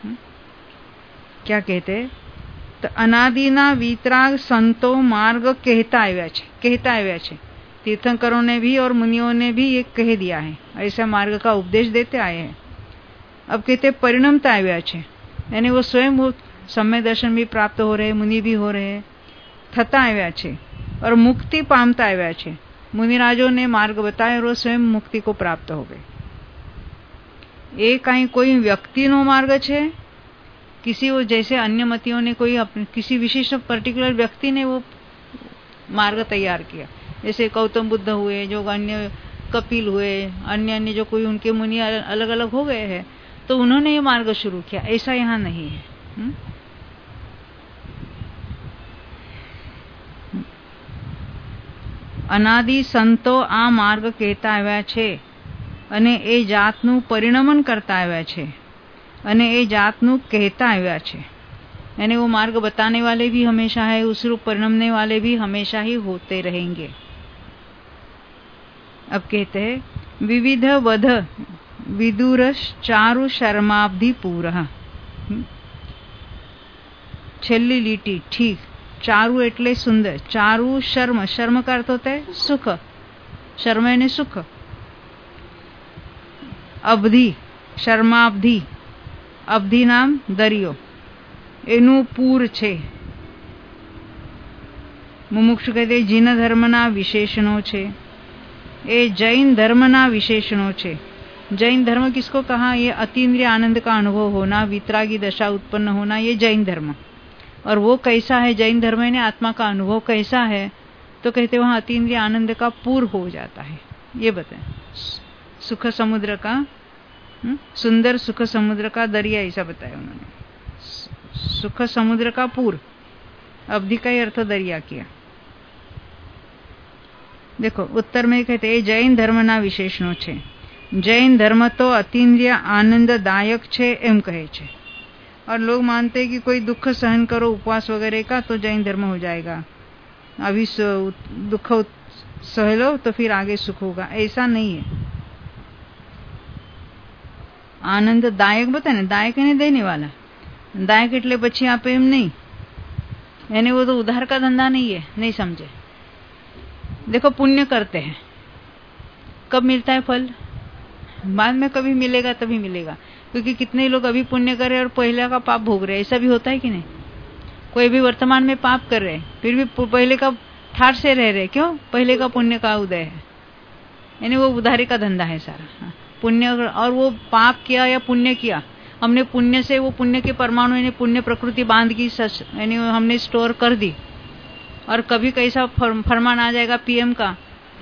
क्या कहते? तो अनादिना वितराग संतो मार्ग कहता આવ્યા છે. तीर्थंकरों ने भी और मुनियों ने भी ये कह दिया है, ऐसा मार्ग का उपदेश देते आए हैं. अब कहते परिणमता આવ્યા છે, यानी वो स्वयं वो सम्य दर्शन भी प्राप्त हो रहे, मुनि भी हो रहे, थता આવ્યા છે और मुक्ति पामता આવ્યા છે. मुनिराजों ने मार्ग बताया और वो स्वयं मुक्ति को प्राप्त हो गए. ये कहीं कोई व्यक्ति नो मार्ग છે? किसी वो जैसे अन्य मतियों ने कोई किसी विशिष्ट पर्टिकुलर व्यक्ति ने वो मार्ग तैयार किया, जैसे गौतम बुद्ध हुए, जो अन्य कपिल हुए, अन्य जो कोई उनके मुनि अलग अलग हो गए हैं तो उन्होंने ये मार्ग शुरू किया, ऐसा यहाँ नहीं है. અનાદિ સંતો આ માર્ગ કહેતા આવ્યા છે અને એ જાતનું પરિણમન કરતા આવ્યા છે અને એ જાતનું કહેતા આવ્યા છે. यानी वो मार्ग बताने वाले भी हमेशा है, उस रूप परिणमने वाले भी हमेशा ही होते रहेंगे. अब कहते हैं विविध वध विदुरश चारु शर्माब्धि पूरः. छेल्ली લીટી ठीक. चारु एटले सुंदर, चारु शर्म, शर्म का अर्थ होता है सुख, शर्म यानी सुख. अवधि, शर्माब्धि, अवधि नाम दरियो, एनु पूर छे. मुमुक्षु कहते जीन धर्मना विशेषणों छे, ये जैन धर्मना विशेषणों छे. जैन धर्म किसको कहा? ये अतीन्द्रिय आनंद का अनुभव होना, वितरागी दशा उत्पन्न होना, ये जैन धर्म. और वो कैसा है जैन धर्म ने? आत्मा का अनुभव कैसा है? तो कहते वहां अतीन्द्रिय आनंद का पूर्व हो जाता है. ये बताएं. सुख समुद्र का, सुंदर सुख समुद्र का दरिया, ऐसा बताया उन्होंने. सुख समुद्र का पूर्व, अवधि का ही अर्थ दरिया किया. देखो उत्तर में कहते जैन धर्म ना विशेषणों छे. जैन धर्म तो अतीन्द्रिय आनंददायक छे एम कहे छे. और लोग मानते हैं कि कोई दुख सहन करो उपवास वगैरह का तो जैन धर्म हो जाएगा, अभी दुख सह लो तो फिर आगे सुख होगा. ऐसा नहीं है. आनंददायक बताए ना, दायक ने देने वाला. दायक એટલે પછી આપે એમ નહીં, यानी वो तो उधार का धंधा नहीं है, नहीं समझे. देखो पुण्य करते हैं, कब मिलता है फल? बाद में कभी मिलेगा, तभी मिलेगा. क्योंकि कितने लोग अभी पुण्य कर रहे हैं और पहले का पाप भोग रहे हैं. ऐसा भी होता है कि नहीं? कोई भी वर्तमान में पाप कर रहे हैं फिर भी पहले का ठाठ से रह रहे. क्यों? पहले का पुण्य का उदय है, यानी वो उधारी का धंधा है सारा. पुण्य और वो पाप किया या पुण्य किया हमने पुण्य से, वो पुण्य के परमाणु यानी पुण्य प्रकृति बांध की यानी हमने स्टोर कर दी, और कभी कैसा फरमान आ जाएगा पीएम का,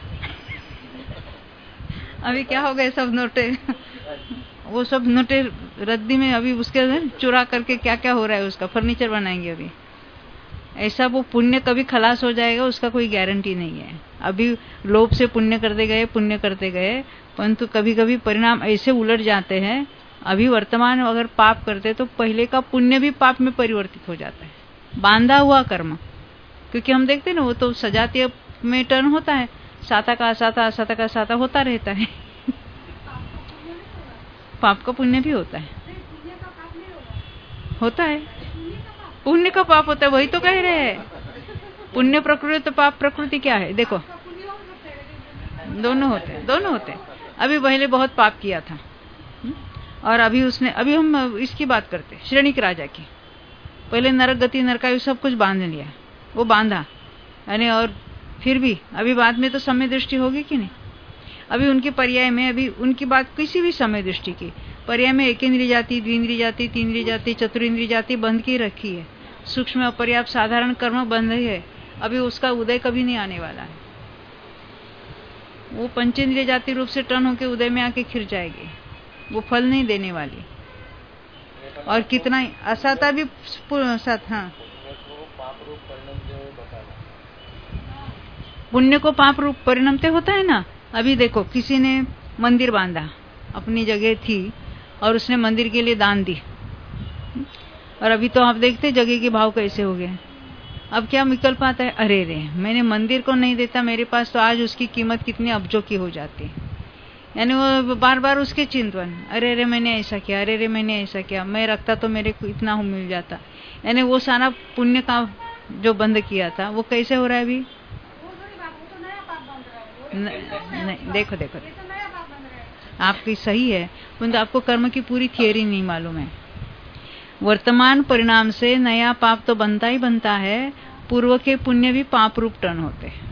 अभी क्या हो गए सब नोटे वो सब नोटे रद्दी में, अभी उसके चुरा करके क्या क्या हो रहा है, उसका फर्नीचर बनाएंगे अभी। ऐसा वो पुण्य कभी खलास हो जाएगा उसका कोई गारंटी नहीं है। अभी लोभ से पुण्य करते गए, परंतु कभी कभी परिणाम ऐसे उलट जाते हैं। अभी वर्तमान अगर पाप करते तो पहले का पुण्य भी पाप में परिवर्तित हो जाता है, बांधा हुआ कर्म। क्योंकि हम देखते हैं ना, वो तो सजातीय में टर्न होता है, साता का असाता, असाता का साता होता रहता है। पाप का पुण्य भी होता है, पुण्य का पाप होता है, वही तो कह रहे हैं। पुण्य प्रकृति तो पाप प्रकृति क्या है, देखो दोनों होते हैं। अभी पहले बहुत पाप किया था, और अभी हम इसकी बात करते हैं श्रेणिक राजा की। पहले नरक गति, नरकायु सब कुछ बांध लिया, वो बांधा यानी, और फिर भी अभी बाद में तो समय दृष्टि होगी कि नहीं। अभी उनके पर्याय में, अभी उनकी बात किसी भी समय दृष्टि की पर्याय में एक इंद्रिय जाति, द्विंद्रिय जाति, तीन इंद्रिय जाति, चतुर्ंद्रिय जाति बंद की रखी है। सूक्ष्म अपर्याप्त साधारण कर्म बंद है। अभी उसका उदय कभी नहीं आने वाला है। वो पंचेंद्रिय जाति रूप से टर्न होकर उदय में आके खिर जाएगी, वो फल नहीं देने वाली। और कितना असाता भी सत, हाँ, पुण्य को पाप रूप परिणमते होता है ना। अभी देखो, किसी ने मंदिर बांधा, अपनी जगह थी और उसने मंदिर के लिए दान दी, और अभी तो आप देखते जगह के भाव कैसे हो गए। अब क्या विकल्प आता है, अरे रे मैंने मंदिर को नहीं देता मेरे पास, तो आज उसकी कीमत कितनी अब्जों की हो जाती है। यानी वो बार बार उसके चिंतन, अरे रे मैंने ऐसा किया, अरे रे मैंने ऐसा किया, मैं रखता तो मेरे को इतना मिल जाता। यानी वो सारा पुण्य का जो बंद किया था वो कैसे हो रहा है अभी। नहीं, देखो आपकी सही है, परंतु आपको कर्म की पूरी थियरी नहीं मालूम है। वर्तमान परिणाम से नया पाप तो बनता ही बनता है, पूर्व के पुण्य भी पाप रूप टर्न होते हैं।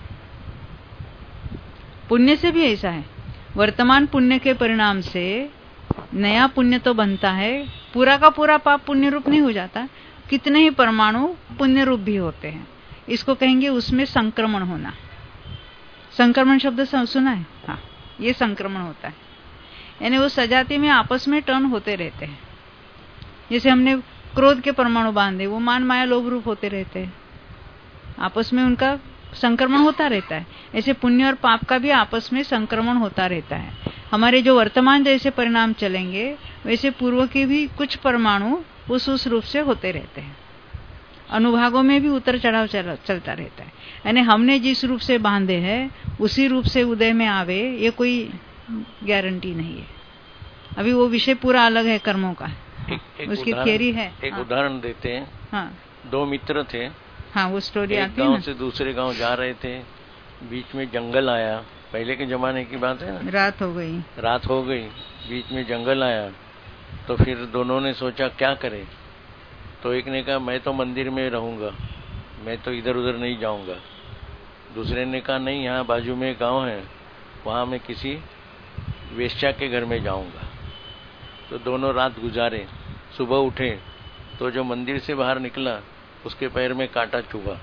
पुण्य से भी ऐसा है, वर्तमान पुण्य के परिणाम से नया पुण्य तो बनता है, पूरा का पूरा पाप पुण्य रूप नहीं हो जाता, कितने ही परमाणु पुण्य रूप भी होते हैं। इसको कहेंगे उसमें संक्रमण होना। संक्रमण शब्द सुना है, हाँ, ये संक्रमण होता है। यानी वो सजाती में आपस में टर्न होते रहते हैं। जैसे हमने क्रोध के परमाणु बांधे, वो मान माया लोभ रूप होते रहते हैं, आपस में उनका संक्रमण होता रहता है। ऐसे पुण्य और पाप का भी आपस में संक्रमण होता रहता है। हमारे जो वर्तमान जैसे परिणाम चलेंगे, वैसे पूर्व के भी कुछ परमाणु उस रूप से होते रहते हैं। अनुभागों में भी उतर चढ़ाव चलता रहता है। यानी हमने जिस रूप से बांधे हैं उसी रूप से उदय में आवे, ये कोई गारंटी नहीं है। अभी वो विषय पूरा अलग है कर्मों का, उसकी थियरी है। एक उदाहरण देते हैं। हाँ, दो मित्र थे, हाँ, वो स्टोरी आती है। एक गांव से दूसरे गांव जा रहे थे, बीच में जंगल आया। पहले के जमाने की बात है ना, रात हो गई, बीच में जंगल आया। तो फिर दोनों ने सोचा क्या करें। तो एक ने कहा मैं तो मंदिर में रहूंगा, मैं तो इधर उधर नहीं जाऊंगा। दूसरे ने कहा नहीं, यहाँ बाजू में गांव है, वहां मैं किसी वेश्या के घर में जाऊंगा। तो दोनों रात गुजारे। सुबह उठे तो जो मंदिर से बाहर निकला उसके पैर में कांटा चुभा,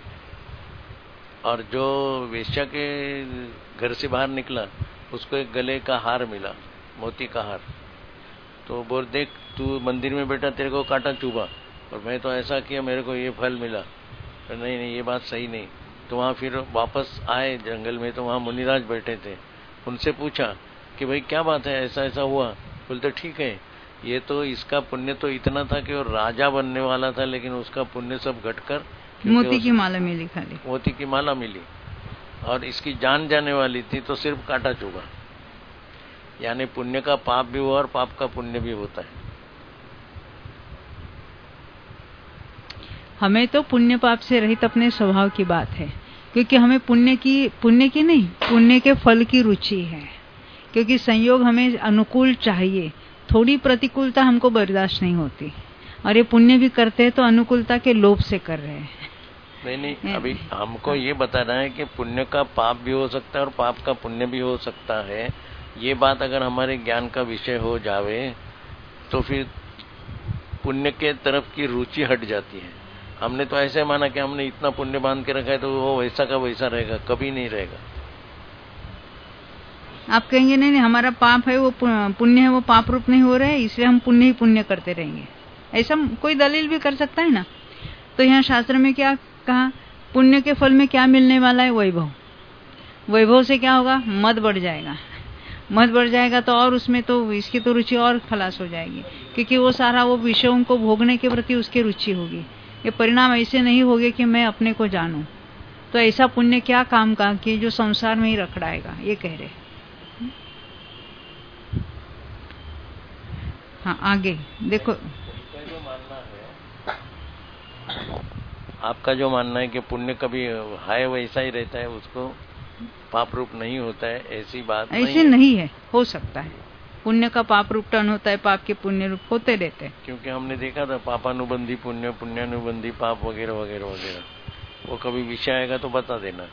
और जो वेश्या के घर से बाहर निकला उसको एक गले का हार मिला, मोती का हार। तो बोल देख, तू मंदिर में बैठा, तेरे को कांटा चुभा, और मैं तो ऐसा किया, मेरे को ये फल मिला। तो नहीं, ये बात सही नहीं। तो वहाँ फिर वापस आए जंगल में, तो वहाँ मुनिराज बैठे थे। उनसे पूछा कि भाई क्या बात है, ऐसा ऐसा हुआ। बोलते ठीक है, ये तो इसका पुण्य तो इतना था कि वो राजा बनने वाला था, लेकिन उसका पुण्य सब घटकर मोती की माला मिली, खाली मोती की माला मिली, और इसकी जान जाने वाली थी तो सिर्फ कांटा चुभा। यानी पुण्य का पाप भी हुआ और पाप का पुण्य भी होता है। हमें तो पुण्य पाप से रहित अपने स्वभाव की बात है, क्योंकि हमें पुण्य की नहीं, पुण्य के फल की रुचि है। क्योंकि संयोग हमें अनुकूल चाहिए, थोड़ी प्रतिकूलता हमको बर्दाश्त नहीं होती। और ये पुण्य भी करते हैं तो अनुकूलता के लोभ से कर रहे हैं। नहीं, अभी हमको ये बताना है कि पुण्य का पाप भी हो सकता है और पाप का पुण्य भी हो सकता है। ये बात अगर हमारे ज्ञान का विषय हो जावे तो फिर पुण्य के तरफ की रुचि हट जाती है। हमने तो ऐसे माना कि हमने इतना पुण्य बांध के रखा है तो वो वैसा का वैसा रहेगा, कभी नहीं रहेगा। आप कहेंगे नहीं हमारा पाप है वो पुण्य है, वो पाप रूप नहीं हो रहा है, इसलिए हम पुण्य ही पुण्य करते रहेंगे, ऐसा कोई दलील भी कर सकता है ना। तो यहाँ शास्त्र में क्या कहा, पुण्य के फल में क्या मिलने वाला है, वैभव। वैभव से क्या होगा, मद बढ़ जाएगा, मद बढ़ जाएगा तो और उसमें तो इसकी तो रुचि और खलास हो जाएगी, क्योंकि वो सारा वो विषयों को भोगने के प्रति उसकी रुचि होगी। ये परिणाम ऐसे नहीं होंगे कि मैं अपने को जानूं। तो ऐसा पुण्य क्या काम का कि जो संसार में ही रखड़ाएगा, ये कह रहे। हाँ आगे देखो, आपका जो मानना है कि पुण्य कभी है वैसा ही रहता है, उसको पाप रूप नहीं होता है, ऐसी बात ऐसे नहीं है। हो सकता है पुण्य का पाप रूप टर्न होता है, पाप के पुण्य रूप होते रहते हैं। क्योंकि हमने देखा था पापानुबंधी पुण्य, पुण्यानुबंधी पाप वगैरह वगैरह वगैरह। वो कभी विषय आएगा तो बता देना।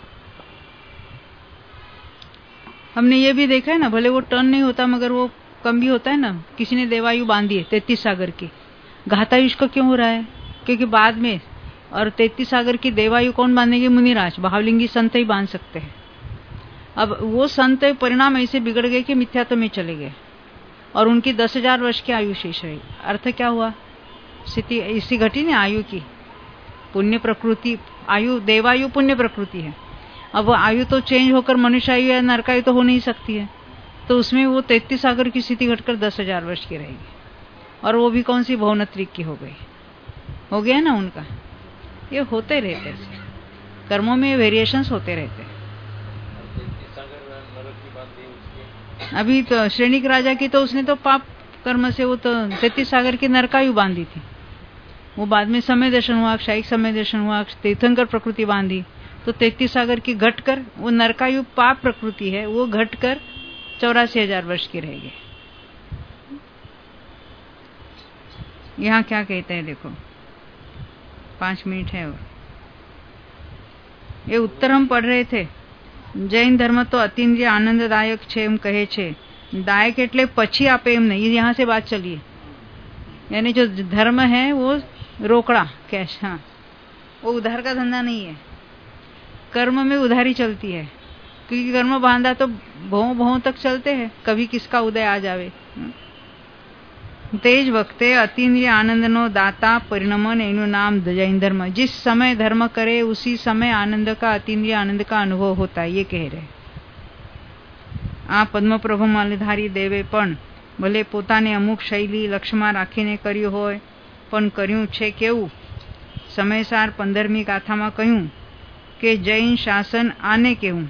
हमने ये भी देखा है ना, भले वो टर्न नहीं होता मगर वो कम भी होता है ना। किसी ने देवायु बांधी है 33 सागर की, घातायुष को क्यों हो रहा है, क्योंकि बाद में, और 33 सागर की देवायु कौन बांधेंगे, मुनिराज भावलिंगी संत ही बांध सकते हैं। अब वो संत परिणाम ऐसे बिगड़ गए कि मिथ्यात्व में चले गए और उनकी 10,000 वर्ष की आयु शेष रही। अर्थ क्या हुआ, स्थिति इसी घटी ने आयु की, पुण्य प्रकृति आयु, देवायु पुण्य प्रकृति है। अब वो आयु तो चेंज होकर मनुष्य आयु या नरकायु तो हो नहीं सकती है, तो उसमें वो 33 सागर की स्थिति घटकर 10,000 वर्ष की रहेगी, और वो भी कौन सी भवनत्रिक की हो गई, हो गया ना उनका। ये होते रहते हैं, कर्मों में वेरिएशंस होते रहते हैं। अभी तो श्रेणिक राजा की तो उसने तो पाप कर्म से वो तो 33 सागर की नरकायु बांधी थी, वो बाद में समय दर्शन हुआ, क्षयिक समय दर्शन हुआ, तीर्थंकर प्रकृति बांधी, तो 33 सागर की घटकर वो नरकायु पाप प्रकृति है, वो घटकर 84,000 वर्ष की रहेगी। यहाँ क्या कहते हैं देखो, 5 मिनट है और ये उत्तर हम पढ़ रहे थे। जैन धर्म तो अतीन्द्रिय आनंददायक छे एम कहे छे, दायक एटले पछी आपे एम नहीं, यहाँ से बात चली है। यानी जो धर्म है वो रोकड़ा कैश, हाँ वो उधार का धंधा नहीं है, कर्म में उधारी चलती है, क्योंकि कर्म बांधा तो भों भों तक चलते हैं, कभी किसका उदय आ जावे। तेज वक्ते अतीन्द्रिय आनंद नो दाता परिणमन एनु नाम जैन धर्म। जिस समय धर्म करे उसी समय आनंद का, अतीन्द्रिय आनंद का अनुभव होता है, ये कह रहे। आ पद्म प्रभु मालधारी देवे पण भले पोताने अमुक शैली लक्ष्यમાં રાખીને કર્યું હોય, પણ કર્યું છે કેવું। સમયસાર 15મી ગાથામાં કહ્યું કે જૈન શાસન આને કેવું।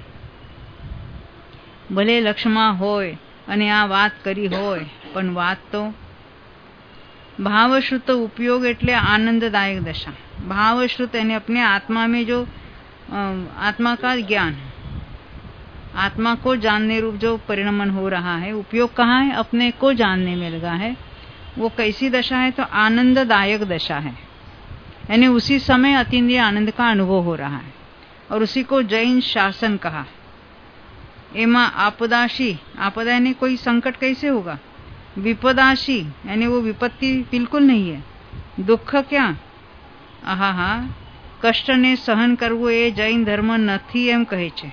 ભલે લક્ષ્યમાં હોય અને આ વાત કરી હોય, પણ વાત તો भावश्रुत उपयोग एटले आनंददायक दशा। भावश्रुत यानी अपने आत्मा में जो आत्मा का ज्ञान, आत्मा को जानने रूप जो परिणमन हो रहा है, उपयोग कहाँ है, अपने को जानने में लगा है। वो कैसी दशा है, तो आनंददायक दशा है, यानी उसी समय अतीन्द्रिय आनंद का अनुभव हो रहा है, और उसी को जैन शासन कहा। एमा आपदाशी, आपदा यानी कोई संकट कैसे होगा, विपदाशी यानी वो विपत्ति बिल्कुल नहीं है, दुख क्या, आहा कष्ट ने सहन करवो ए जैन धर्म नहीं एम कहे छे।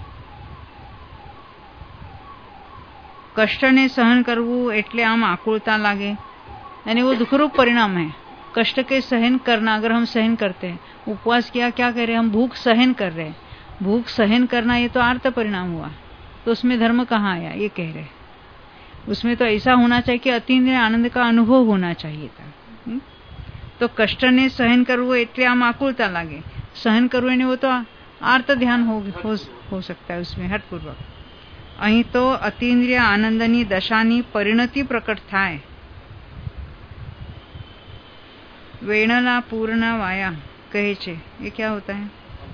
कष्ट ने सहन करवू एटले आम आकुलता लागे, यानी वो दुखरूप परिणाम है कष्ट के सहन करना। अगर हम सहन करते हैं, उपवास किया, क्या कह रहे हैं हम, भूख सहन कर रहे हैं, भूख सहन करना ये तो आर्त परिणाम हुआ, तो उसमें धर्म कहाँ आया, ये कह रहे हैं। उसमें तो ऐसा होना चाहिए कि अतीन्द्रिय आनंद का अनुभव होना चाहिए था। तो कष्ट ने सहन करवो एटले आम आकुलता लागे, सहन करवो ने वो तो आर्त ध्यान हो सकता है उसमें हठपूर्वक। अहीं तो अतीन्द्रिय आनंदनी दशानी परिणति प्रकट थाय। वेणला पूर्ण वाया कहे छे, ये क्या होता है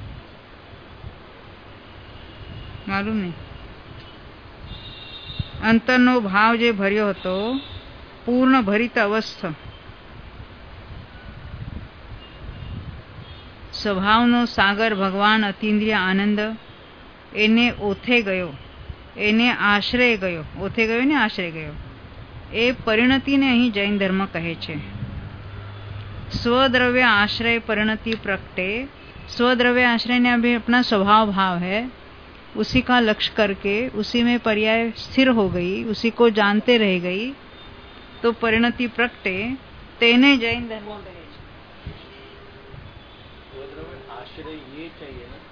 मालूम नहीं। अंतरनो भाव जे भर्यो हतो, पूर्ण भरित अवस्था, स्वभावनो सागर भगवान अतीन्द्रिय आनंद एने ओथे गयो, एने आश्रय गयो, ओथे गयो ने आश्रय गयो। ए परिणति ने अहीं जैन धर्म कहे छे। स्वद्रव्य आश्रय परिणति प्रकटे, स्वद्रव्य आश्रय ने अभी अपना स्वभाव भाव है, उसी का लक्ष्य करके उसी में पर्याय स्थिर हो गई, उसी को जानते रह गई, तो परिणति प्रकटे तेने जैन धर्म आश्रय ये चाहिए ना,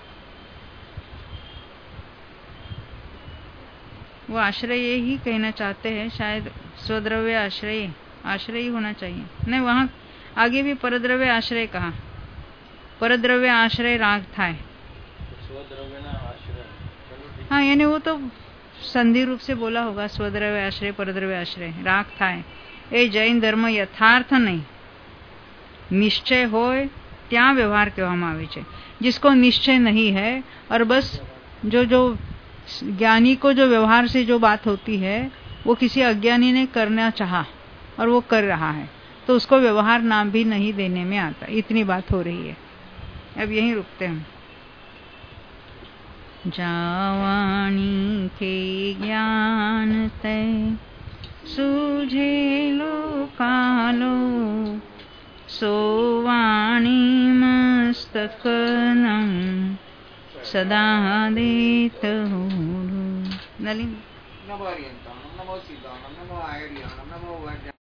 वो आश्रय ये ही कहना चाहते हैं, शायद स्वद्रव्य आश्रय ही होना चाहिए। नहीं, वहां आगे भी परद्रव्य आश्रय कहा, परद्रव्य आश्रय राग था, स्वद्रव्य ना आश्रय। हाँ, यानी वो तो संधि रूप से बोला होगा, स्वद्रव्य आश्रय परद्रव्य आश्रय राग था। ए जैन धर्म यथार्थ नहीं, निश्चय होय त्या व्यवहार कहेવામાં આવે છે। जिसको निश्चय नहीं है और बस जो ज्ञानी को जो व्यवहार से जो बात होती है वो किसी अज्ञानी ने करना चाहा और वो कर रहा है, तो उसको व्यवहार नाम भी नहीं देने में आता। इतनी बात हो रही है। अब यहीं रुकते हैं। जावाणी के ज्ञान तय सूझे लोकालो, सोवाणी मस्तकनम सदा देत नलिन। नमो हरियंताणं, नमो सीताणं, नमो आयर्याणं, नमो